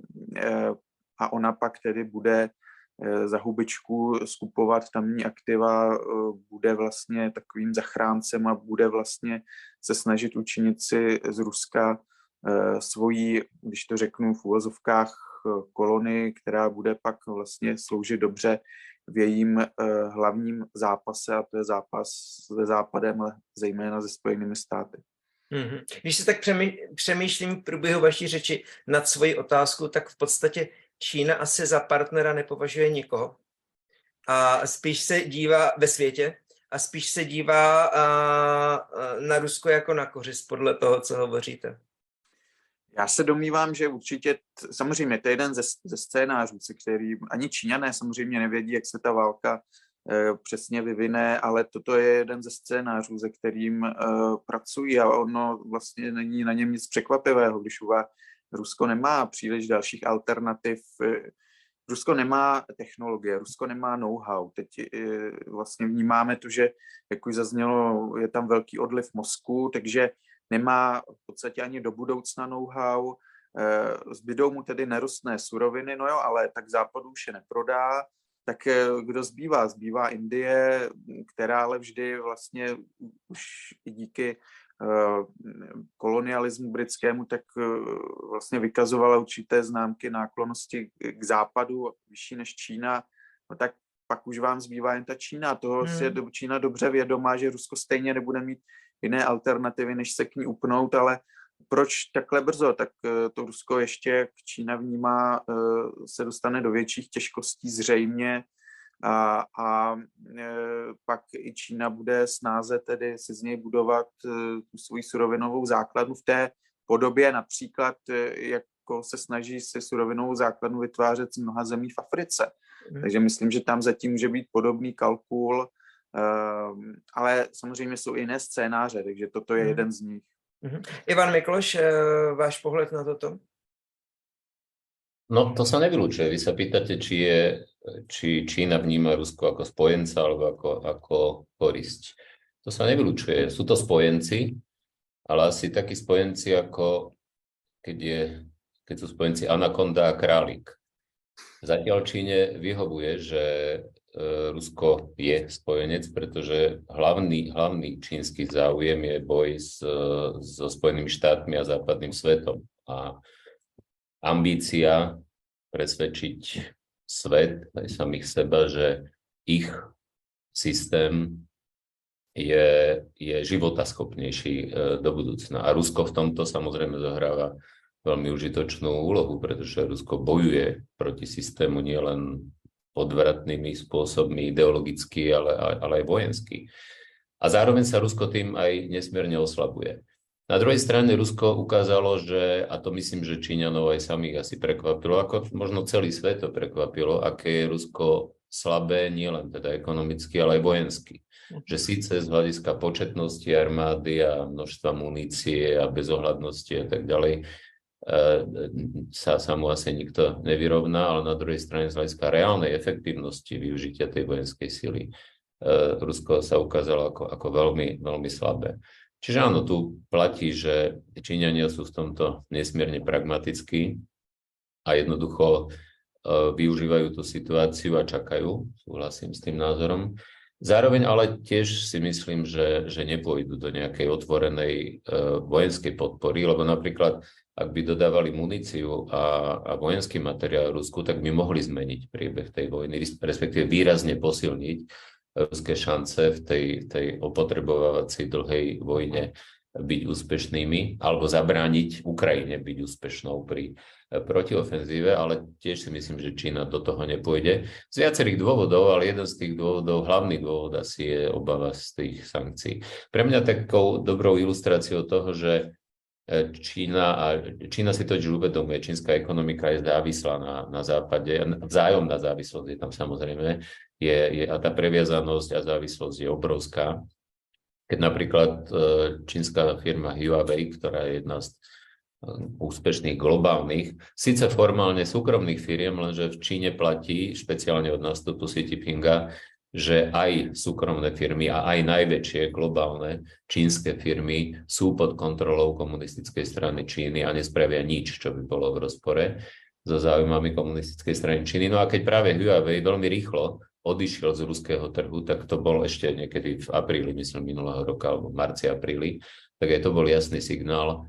a ona pak tedy bude za hubičku skupovat tamní aktiva, bude vlastně takovým zachráncem a bude vlastně se snažit učinit si z Ruska svoji, když to řeknu v uvozovkách, kolonii, která bude pak vlastně sloužit dobře v jejím hlavním zápase, a to je zápas se Západem, ale zejména se Spojenými státy. Mm-hmm. Když se tak přemýšlím v průběhu vaší řeči nad svoji otázku, tak v podstatě Čína asi za partnera nepovažuje nikoho a spíš se dívá ve světě a spíš se dívá a, a na Rusko jako na kořist podle toho, co hovoříte. Já se domnívám, že určitě, samozřejmě to je jeden ze, ze scénářů, se kterým ani Číňané samozřejmě nevědí, jak se ta válka e, přesně vyvine, ale toto je jeden ze scénářů, se kterým e, pracují a ono vlastně není na něm nic překvapivého, když uvá, Rusko nemá příliš dalších alternativ. Rusko nemá technologie, Rusko nemá know-how. Teď vlastně vnímáme to, že, jak už zaznělo, je tam velký odliv mozku, takže nemá v podstatě ani do budoucna know-how. Zbydou mu tedy nerostné suroviny, no jo, ale tak Západu už je neprodá. Tak kdo zbývá? Zbývá Indie, která ale vždy vlastně už i díky kolonialismu britskému, tak vlastně vykazovala určité známky náklonnosti k západu, vyšší než Čína, no tak pak už vám zbývá jen ta Čína. Toho hmm. si je Čína dobře vědomá, že Rusko stejně nebude mít jiné alternativy, než se k ní upnout, ale proč takhle brzo? Tak to Rusko ještě, jak Čína vnímá, se dostane do větších těžkostí zřejmě, A, a e, pak i Čína bude snáze tedy si z něj budovat e, tu svoji surovinovou základnu v té podobě, například e, jako se snaží si surovinovou základnu vytvářet z mnoha zemí v Africe. Mm. Takže myslím, že tam zatím může být podobný kalkul, e, ale samozřejmě jsou i jiné scénáře, takže toto je mm. jeden z nich. Mm. Ivan Mikloš, e, váš pohled na toto? No, to sa nevylučuje. Vy sa pýtate, či, je, či Čína vníma Rusko ako spojenca alebo ako, ako korisť. To sa nevylučuje. Sú to spojenci, ale asi takí spojenci, ako keď, je, keď sú spojenci anakonda a králik. Zatiaľ Číne vyhovuje, že e, Rusko je spojenec, pretože hlavný, hlavný čínsky záujem je boj s, so Spojenými štátmi a západným svetom. A ambícia presvedčiť svet, aj samých seba, že ich systém je, je životaschopnejší do budúcna. A Rusko v tomto samozrejme zohráva veľmi užitočnú úlohu, pretože Rusko bojuje proti systému nielen odvratnými spôsobmi ideologicky, ale, ale aj vojensky. A zároveň sa Rusko tým aj nesmierne oslabuje. Na druhej strane Rusko ukázalo, že, a to myslím, že Číňanov aj samých asi prekvapilo, ako možno celý svet to prekvapilo, aké je Rusko slabé, nielen teda ekonomicky, ale aj vojensky. Že síce z hľadiska početnosti armády a množstva munície a bezohľadnosti a tak ďalej sa, sa mu asi nikto nevyrovná, ale na druhej strane z hľadiska reálnej efektívnosti využitia tej vojenskej sily Rusko sa ukázalo ako, ako veľmi, veľmi slabé. Čiže áno, tu platí, že Číňania sú v tomto nesmierne pragmatickí a jednoducho uh, využívajú tú situáciu a čakajú, súhlasím s tým názorom. Zároveň ale tiež si myslím, že, že nepôjdu do nejakej otvorenej uh, vojenskej podpory, lebo napríklad, ak by dodávali muníciu a, a vojenský materiál Rusku, tak by mohli zmeniť priebeh tej vojny, respektíve výrazne posilniť ruské šance v tej, tej opotrebovávacej dlhej vojne byť úspešnými, alebo zabrániť Ukrajine byť úspešnou pri protiofenzíve, ale tiež si myslím, že Čína do toho nepôjde. Z viacerých dôvodov, ale jeden z tých dôvodov, hlavný dôvod asi je obava z tých sankcií. Pre mňa takou dobrou ilustráciou toho, že Čína, a Čína si totiž uvedomuje, čínska ekonomika je závislá na, na západe, vzájomná závislosť je tam samozrejme, je, je, a tá previazanosť a závislosť je obrovská. Keď napríklad čínska firma Huawei, ktorá je jedna z úspešných globálnych, síce formálne súkromných firiem, lenže v Číne platí, špeciálne od nástupu Xi Jinpinga, že aj súkromné firmy a aj najväčšie globálne čínske firmy sú pod kontrolou komunistickej strany Číny a nespravia nič, čo by bolo v rozpore so záujmami komunistickej strany Číny. No a keď práve Huawei veľmi rýchlo odišiel z ruského trhu, tak to bol ešte niekedy v apríli, myslím, minulého roka, alebo v marci, apríli, tak aj to bol jasný signál,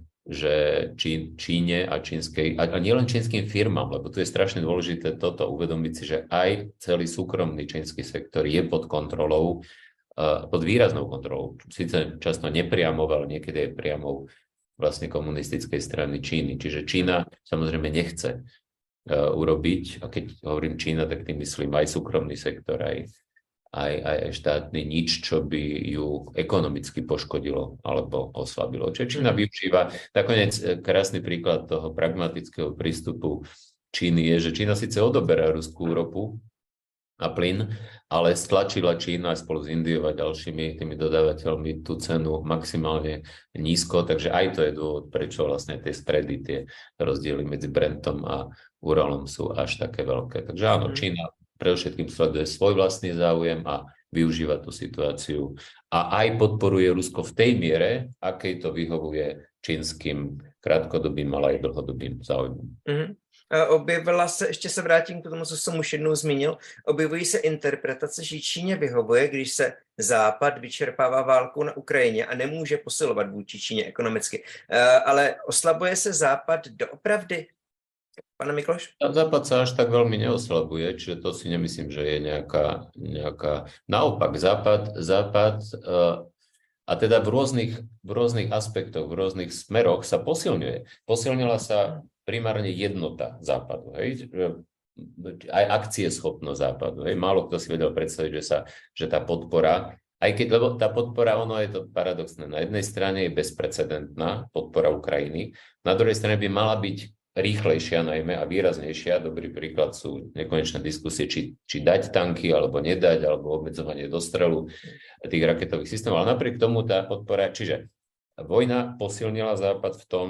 že Čín, Číne a čínskej, a, a nielen čínskym firmám, lebo tu je strašne dôležité toto uvedomiť si, že aj celý súkromný čínsky sektor je pod kontrolou, uh, pod výraznou kontrolou, síce často nepriamou, ale niekedy aj priamou vlastne komunistickej strany Číny. Čiže Čína samozrejme nechce uh, urobiť, a keď hovorím Čína, tak tým myslím aj súkromný sektor, aj Aj, aj, aj štátny, nič, čo by ju ekonomicky poškodilo alebo oslabilo. Čiže Čína využíva, nakoniec krásny príklad toho pragmatického prístupu Číny je, že Čína síce odoberá ruskú ropu a plyn, ale stlačila Čína spolu s Indiou a ďalšími tými dodávateľmi tú cenu maximálne nízko, takže aj to je dôvod, prečo vlastne tie spredy, tie rozdiely medzi Brentom a Uralom sú až také veľké. Takže áno, Čína predovšetkým sleduje svoj vlastný záujem a využíva tú situáciu a aj podporuje Rusko v tej miere, akej to vyhovuje čínskym krátkodobým, ale aj dlhodobým záujmom. Mm-hmm. Objevila se, ještě se vrátím k tomu, co jsem už jednou zmínil, objevují se interpretace, že Číně vyhovuje, když se Západ vyčerpává válku na Ukrajině a nemůže posilovat vůči Číně ekonomicky. Ale oslabuje se Západ doopravdy? Pane Mikloš? Západ sa až tak veľmi neoslabuje, čiže to si nemyslím, že je nejaká, nejaká... Naopak, Západ, Západ uh, a teda v rôznych, v rôznych aspektoch, v rôznych smeroch sa posilňuje. Posilnila sa primárne jednota Západu, hej? Aj akcieschopnosť Západu. Hej? Málo kto si vedel predstaviť, že, sa, že tá podpora, aj keď, lebo tá podpora, ono je to paradoxné, na jednej strane je bezprecedentná podpora Ukrajiny, na druhej strane by mala byť rýchlejšia najmä a výraznejšia. Dobrý príklad sú nekonečné diskusie, či, či dať tanky, alebo nedať, alebo obmedzovanie dostrelu tých raketových systémov. Ale napriek tomu tá podpora, čiže vojna posilnila Západ v tom,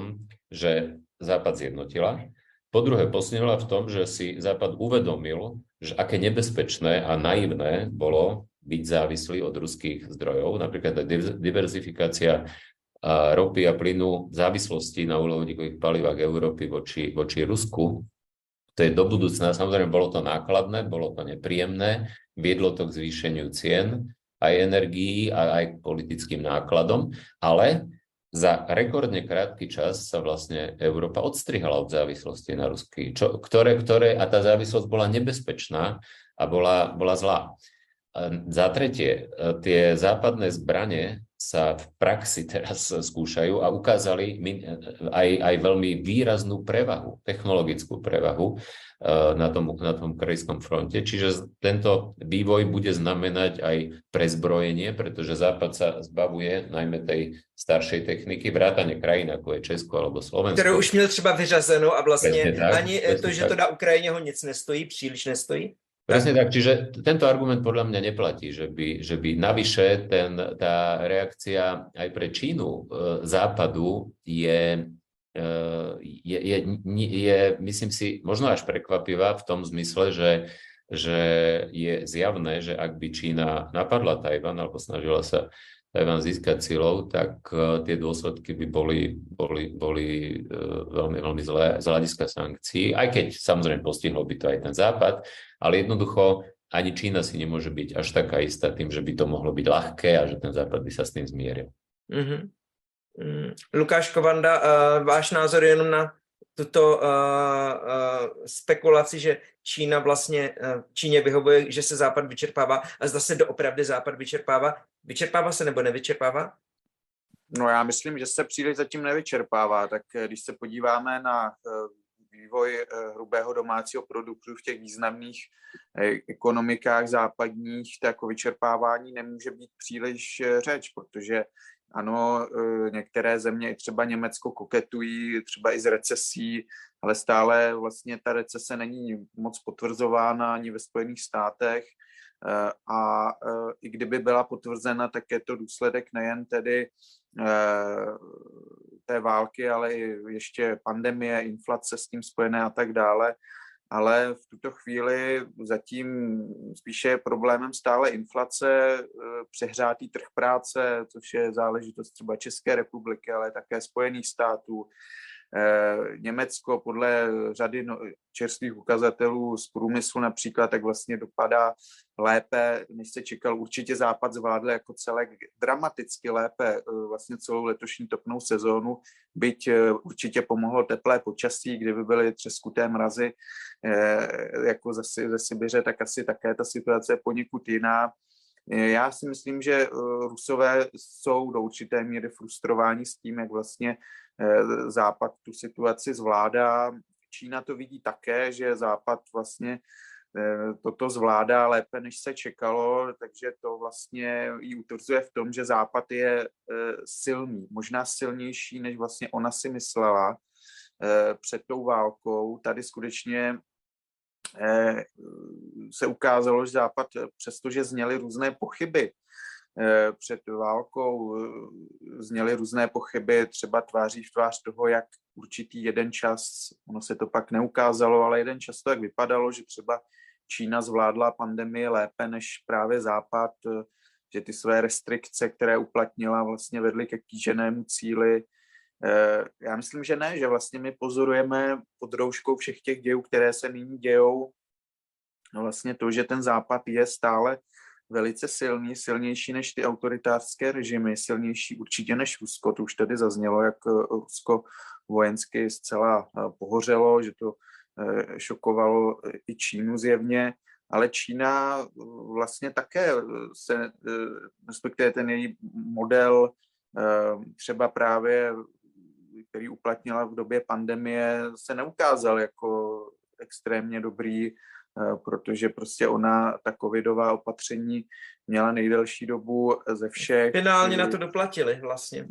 že Západ zjednotila. Po druhé posilnila v tom, že si Západ uvedomil, že aké nebezpečné a naivné bolo byť závislý od ruských zdrojov. Napríklad tá diverzifikácia a ropy a plynu v závislosti na uhlovodíkových palivách Európy voči, voči Rusku. To je do budúcna. Samozrejme, bolo to nákladné, bolo to nepríjemné, viedlo to k zvýšeniu cien aj energií a aj k politickým nákladom, ale za rekordne krátky čas sa vlastne Európa odstrihala od závislosti na Rusky, čo, ktoré, ktoré, a tá závislosť bola nebezpečná a bola, bola zlá. A za tretie, tie západné zbrane sa v praxi teraz skúšajú a ukázali aj, aj veľmi výraznú prevahu, technologickú prevahu na tom, na tom korejskom fronte. Čiže tento vývoj bude znamenať aj prezbrojenie, pretože Západ sa zbavuje najmä tej staršej techniky, vrátane krajín, ako je Česko alebo Slovensko. Kterou už měl třeba vyřazenou a vlastně tak, ani to, že tak. To na Ukrajině ho nic nestojí, příliš nestojí. Presne tak, čiže tento argument podľa mňa neplatí, že by, že by navyše ten, tá reakcia aj pre Čínu e, západu je, e, je, je, je, myslím si, možno až prekvapivá v tom zmysle, že, že je zjavné, že ak by Čína napadla Tajvan alebo snažila sa Tajvan získať silou, tak uh, tie dôsledky by boli, boli, boli uh, veľmi, veľmi zlé z hľadiska sankcií, aj keď samozrejme postihlo by to aj ten Západ, ale jednoducho ani Čína si nemôže byť až taká istá tým, že by to mohlo byť ľahké a že ten Západ by sa s tým zmieril. Mm-hmm. Mm. Lukáš Kovanda, uh, váš názor jenom na tuto uh, uh, spekulaci, že Čína vlastně, uh, Číně vyhovuje, že se Západ vyčerpává a zda se doopravdy Západ vyčerpává. Vyčerpává se nebo nevyčerpává? No já myslím, že se příliš zatím nevyčerpává, tak když se podíváme na vývoj hrubého domácího produktu v těch významných ekonomikách západních, tak o vyčerpávání nemůže být příliš řeč, protože ano, některé země, třeba Německo, koketují třeba i s recesí, ale stále vlastně ta recese není moc potvrzována ani ve Spojených státech. A i kdyby byla potvrzena, tak je to důsledek nejen tedy té války, ale i ještě pandemie, inflace s tím spojené a tak dále. Ale v tuto chvíli zatím spíše je problémem stále inflace, přehrátý trh práce, což je záležitost třeba České republiky, ale také Spojených států. Německo podle řady čerstvých ukazatelů z průmyslu například, tak vlastně dopadá lépe, než se čekal. Určitě Západ zvládl jako celek dramaticky lépe vlastně celou letošní topnou sezónu, byť určitě pomohlo teplé počasí, kdyby byly třeskuté mrazy jako ze, ze Sibiře, tak asi také ta situace je poněkud jiná. Já si myslím, že Rusové jsou do určité míry frustrováni s tím, jak vlastně Západ tu situaci zvládá. Čína to vidí také, že Západ vlastně toto zvládá lépe, než se čekalo, takže to vlastně jí utvrzuje v tom, že Západ je silný, možná silnější, než vlastně ona si myslela před tou válkou. Tady skutečně se ukázalo, že Západ, přestože zněly různé pochyby před válkou, zněly různé pochyby třeba tváří v tvář toho, jak určitý jeden čas, ono se to pak neukázalo, ale jeden čas to jak vypadalo, že třeba Čína zvládla pandemii lépe než právě Západ, že ty své restrikce, které uplatnila, vlastně vedly ke kýženému cíli. Já myslím, že ne, že vlastně my pozorujeme pod rouškou všech těch dějů, které se nyní dějou, vlastně to, že ten Západ je stále velice silný, silnější než ty autoritářské režimy, silnější určitě než Rusko. To už tady zaznělo, jak Rusko vojensky zcela pohořelo, že to šokovalo i Čínu zjevně, ale Čína vlastně také se, respektive ten její model třeba právě, který uplatnila v době pandemie, se neukázal jako extrémně dobrý, protože prostě ona ta covidová opatření měla nejdelší dobu ze všech. Finálně na to doplatili vlastně.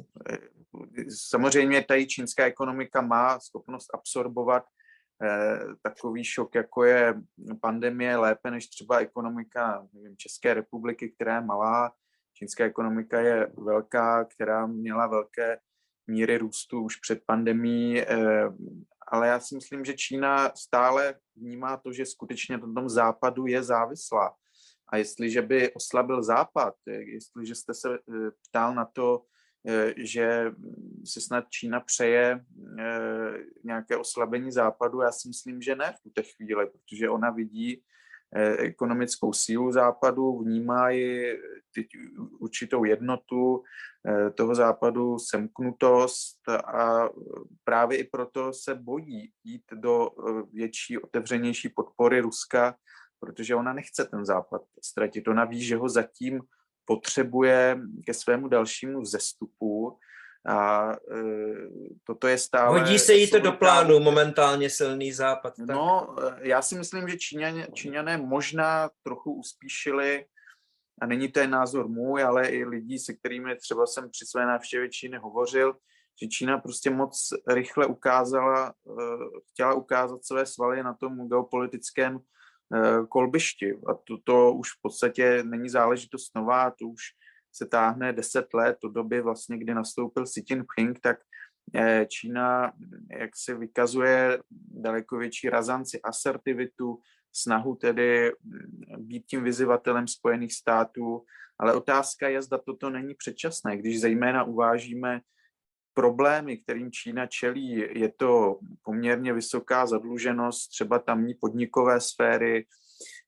Samozřejmě tady čínská ekonomika má schopnost absorbovat takový šok, jako je pandemie, lépe než třeba ekonomika nevím, České republiky, která je malá. Čínská ekonomika je velká, která měla velké míry růstu už před pandemií, ale já si myslím, že Čína stále vnímá to, že skutečně na tom západu je závislá. A jestliže by oslabil západ, jestliže jste se ptal na to, že se snad Čína přeje nějaké oslabení západu, já si myslím, že ne v tuto chvíli, protože ona vidí ekonomickou sílu západu, vnímá ji určitou jednotu toho západu, semknutost a právě i proto se bojí jít do větší, otevřenější podpory Ruska, protože ona nechce ten západ ztratit. Ona ví, že ho zatím potřebuje ke svému dalšímu vzestupu a e, toto je stále... Hodí se jí to do plánu momentálně silný západ. Tak? No, já si myslím, že Číňané, Číňané možná trochu uspíšili, a není to jen názor můj, ale i lidí, se kterými třeba jsem při své návštěvě Číny hovořil, že Čína prostě moc rychle ukázala, chtěla ukázat své svaly na tom geopolitickém kolbišti. A to, to už v podstatě není záležitost nová, to už se táhne deset let do doby vlastně, kdy nastoupil Xi Jinping, tak Čína jak se vykazuje daleko větší razanci, asertivitu, snahu tedy být tím vyzývatelem Spojených států, ale otázka je, zda toto není předčasné, když zejména uvážíme problémy, kterým Čína čelí, je to poměrně vysoká zadluženost třeba tamní podnikové sféry,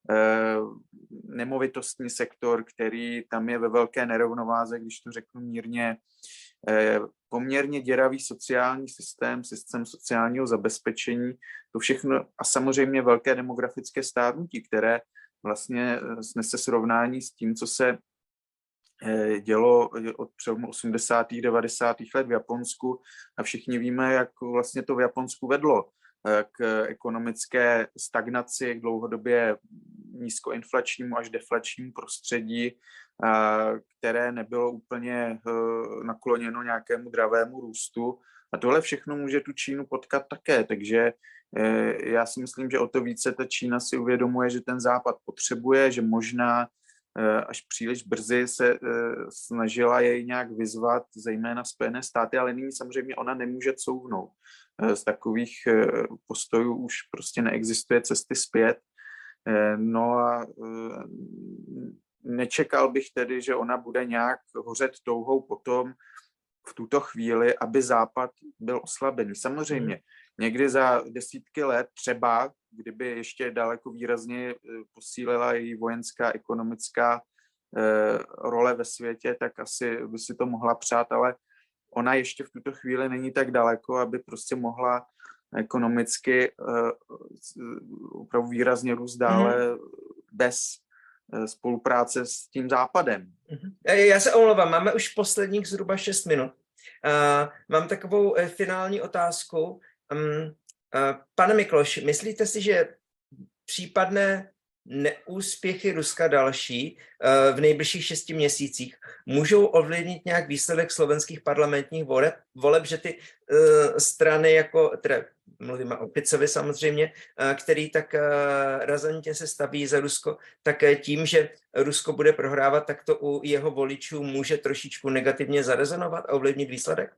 nemovitostní sektor, který tam je ve velké nerovnováze, když to řeknu mírně, poměrně děravý sociální systém, systém sociálního zabezpečení, to všechno a samozřejmě velké demografické stárnutí, které vlastně snese srovnání s tím, co se dělo od přelomu osmdesátých devadesátých let v Japonsku a všichni víme, jak vlastně to v Japonsku vedlo k ekonomické stagnaci, k dlouhodobě nízkoinflačnímu až deflačnímu prostředí, které nebylo úplně nakloněno nějakému dravému růstu. A tohle všechno může tu Čínu potkat také, takže já si myslím, že o to více ta Čína si uvědomuje, že ten Západ potřebuje, že možná až příliš brzy se snažila jej nějak vyzvat, zejména Spojené státy, ale nyní samozřejmě ona nemůže couvnout. Z takových postojů už prostě neexistuje cesty zpět. No a nečekal bych tedy, že ona bude nějak hořet touhou potom v tuto chvíli, aby Západ byl oslabený. Samozřejmě někdy za desítky let třeba, kdyby ještě daleko výrazně posílila její vojenská, ekonomická role ve světě, tak asi by si to mohla přát, ale ona ještě v tuto chvíli není tak daleko, aby prostě mohla ekonomicky opravdu výrazně růst dále mm. bez spolupráce s tím Západem. Já se omlouvám, máme už posledních zhruba šest minut. Uh, mám takovou uh, finální otázku. Um, uh, pane Mikloš, myslíte si, že případné neúspěchy Ruska další uh, v nejbližších šesti měsících můžou ovlivnit nějak výsledek slovenských parlamentních voleb, voleb že ty uh, strany jako, teda mluvíme o Ficovi samozřejmě, uh, který tak uh, razantně se staví za Rusko, tak uh, tím, že Rusko bude prohrávat, tak to u jeho voličů může trošičku negativně zarezonovat a ovlivnit výsledek?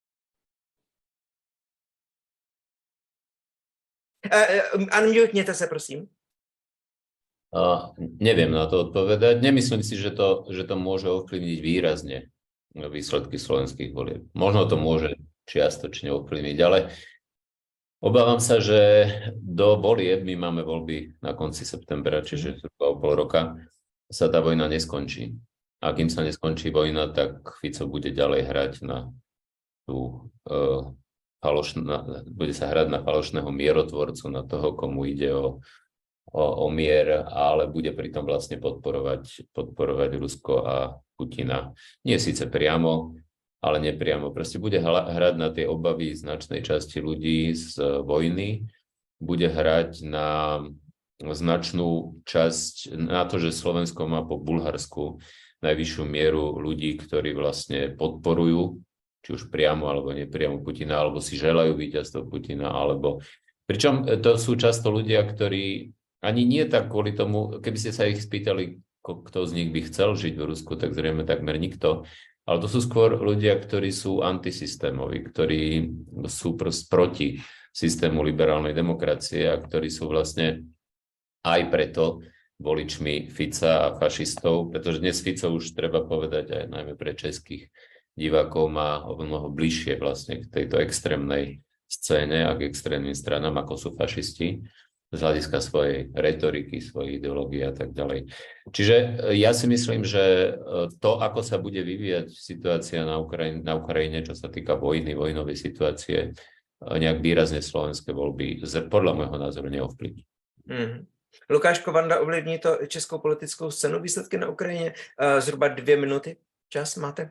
Uh, uh, unmutněte se, prosím. Uh, neviem na to odpovedať. Nemyslím si, že to, že to môže ovplyvniť výrazne výsledky slovenských volieb. Možno to môže čiastočne ovplyvniť, ale obávam sa, že do volieb, my máme voľby na konci septembra, čiže zhruba o pol roka, sa tá vojna neskončí. A kým sa neskončí vojna, tak Fico bude ďalej hrať na tú uh, falošná, bude sa hrať na falošného mierotvorcu, na toho, komu ide o O, o mier, ale bude pritom vlastne podporovať, podporovať Rusko a Putina. Nie síce priamo, ale nepriamo. Proste bude hrať na tie obavy značnej časti ľudí z vojny, bude hrať na značnú časť, na to, že Slovensko má po Bulharsku najvyššiu mieru ľudí, ktorí vlastne podporujú, či už priamo alebo nepriamo Putina, alebo si želajú víťazstvo Putina, alebo... Pričom to sú často ľudia, ktorí ani nie tak kvôli tomu, keby ste sa ich spýtali, kto z nich by chcel žiť v Rusku, tak zrejme takmer nikto. Ale to sú skôr ľudia, ktorí sú antisystémoví, ktorí sú proti systému liberálnej demokracie a ktorí sú vlastne aj preto voličmi Fica a fašistov, pretože dnes Fico už treba povedať aj najmä pre českých divákov má o mnoho bližšie vlastne k tejto extrémnej scéne a k extrémnym stranám, ako sú fašisti, z hľadiska svojej retoriky, svojej ideológie a tak ďalej. Čiže ja si myslím, že to, ako sa bude vyvíjať situácia na Ukrajine, na Ukrajine, čo sa týka vojny, vojnovej situácie, nejak výrazne slovenské voľby podľa môjho názoru neovplyvní. Mm. Lukáš Kovanda, ovlivní to českou politickou scénu, výsledky na Ukrajině? Zhruba dvě minuty. Čas máte?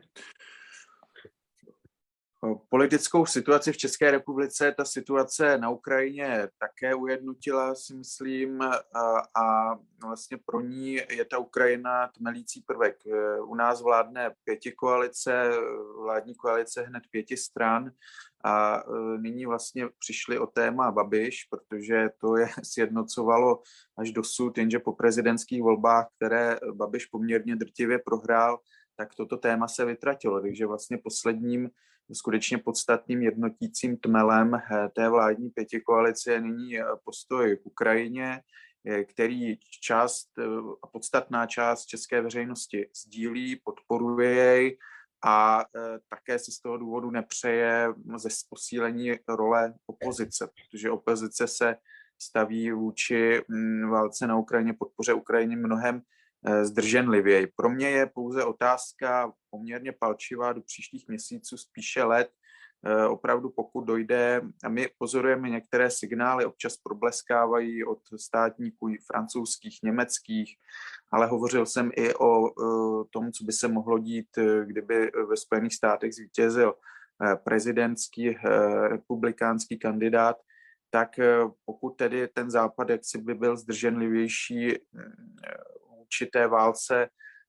Politickou situaci v České republice, ta situace na Ukrajině také ujednotila, si myslím, a, a vlastně pro ní je ta Ukrajina tmelící prvek. U nás vládne pětikoalice, vládní koalice hned pěti stran a nyní vlastně přišli o téma Babiš, protože to je sjednocovalo až dosud, jenže po prezidentských volbách, které Babiš poměrně drtivě prohrál, tak toto téma se vytratilo. Takže vlastně posledním skutečně podstatným jednotícím tmelem té vládní pětikoalice je nyní postoj k Ukrajině, který část a podstatná část české veřejnosti sdílí, podporuje jej a také si z toho důvodu nepřeje ze posílení role opozice, protože opozice se staví vůči válce na Ukrajině, podpoře Ukrajiny mnohem zdrženlivěji. Pro mě je pouze otázka poměrně palčivá do příštích měsíců, spíše let. Opravdu pokud dojde, a my pozorujeme některé signály, občas probleskávají od státníků francouzských, německých, ale hovořil jsem i o tom, co by se mohlo dít, kdyby ve Spojených státech zvítězil prezidentský republikánský kandidát, tak pokud tedy ten západ jaksi by byl zdrženlivější vůči té válce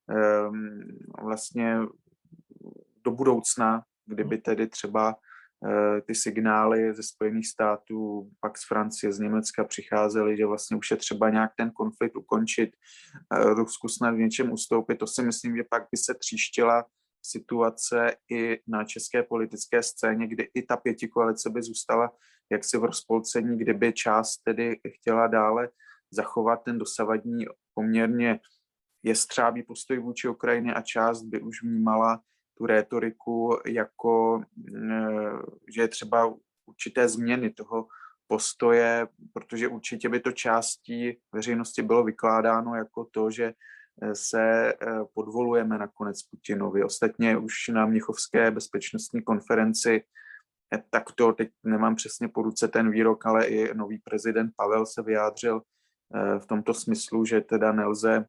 vlastně do budoucna, kdyby tedy třeba ty signály ze Spojených států, pak z Francie, z Německa přicházely, že vlastně už je třeba nějak ten konflikt ukončit, Rusku snad v něčem ustoupit, to si myslím, že pak by se tříštila situace i na české politické scéně, kdy i ta pětikoalice by zůstala jaksi v rozpolcení, kdyby část tedy chtěla dále zachovat ten dosavadní poměrně jestřábý postoj vůči Ukrajině a část by už vnímala tu rétoriku jako, že je třeba určité změny toho postoje, protože určitě by to částí veřejnosti bylo vykládáno jako to, že se podvolujeme nakonec Putinovi. Ostatně už na Mnichovské bezpečnostní konferenci, tak to teď nemám přesně po ruce ten výrok, ale i nový prezident Pavel se vyjádřil v tomto smyslu, že teda nelze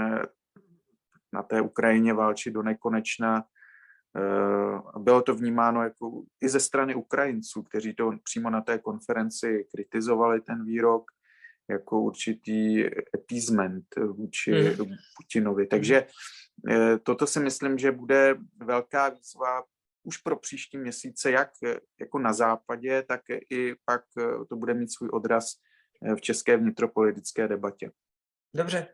na té Ukrajině válčit do nekonečna. Bylo to vnímáno jako i ze strany Ukrajinců, kteří to přímo na té konferenci kritizovali ten výrok, jako určitý appeasement vůči mm. Putinovi. Takže toto si myslím, že bude velká výzva už pro příští měsíce, jak jako na západě, tak i pak to bude mít svůj odraz v české vnitropolitické debatě. Dobře.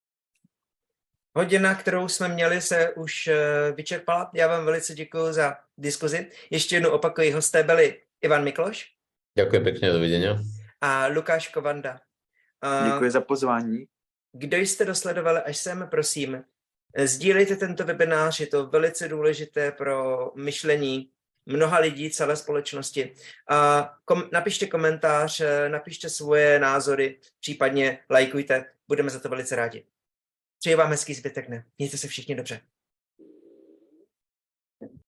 Hodina, kterou jsme měli, se už vyčerpala. Já vám velice děkuji za diskuzi. Ještě jednou opakuji, hosté byli Ivan Mikloš. Ďakujem pekne, dovidenia. A Lukáš Kovanda. Děkuji za pozvání. Kdo jste dosledovali až sem, prosím, sdílejte tento webinář, je to velice důležité pro myšlení mnoha lidí, celé společnosti. A kom, napište komentář, napište svoje názory, případně lajkujte, budeme za to velice rádi. Přeji vám hezký zbytek dne. Mějte se všichni dobře.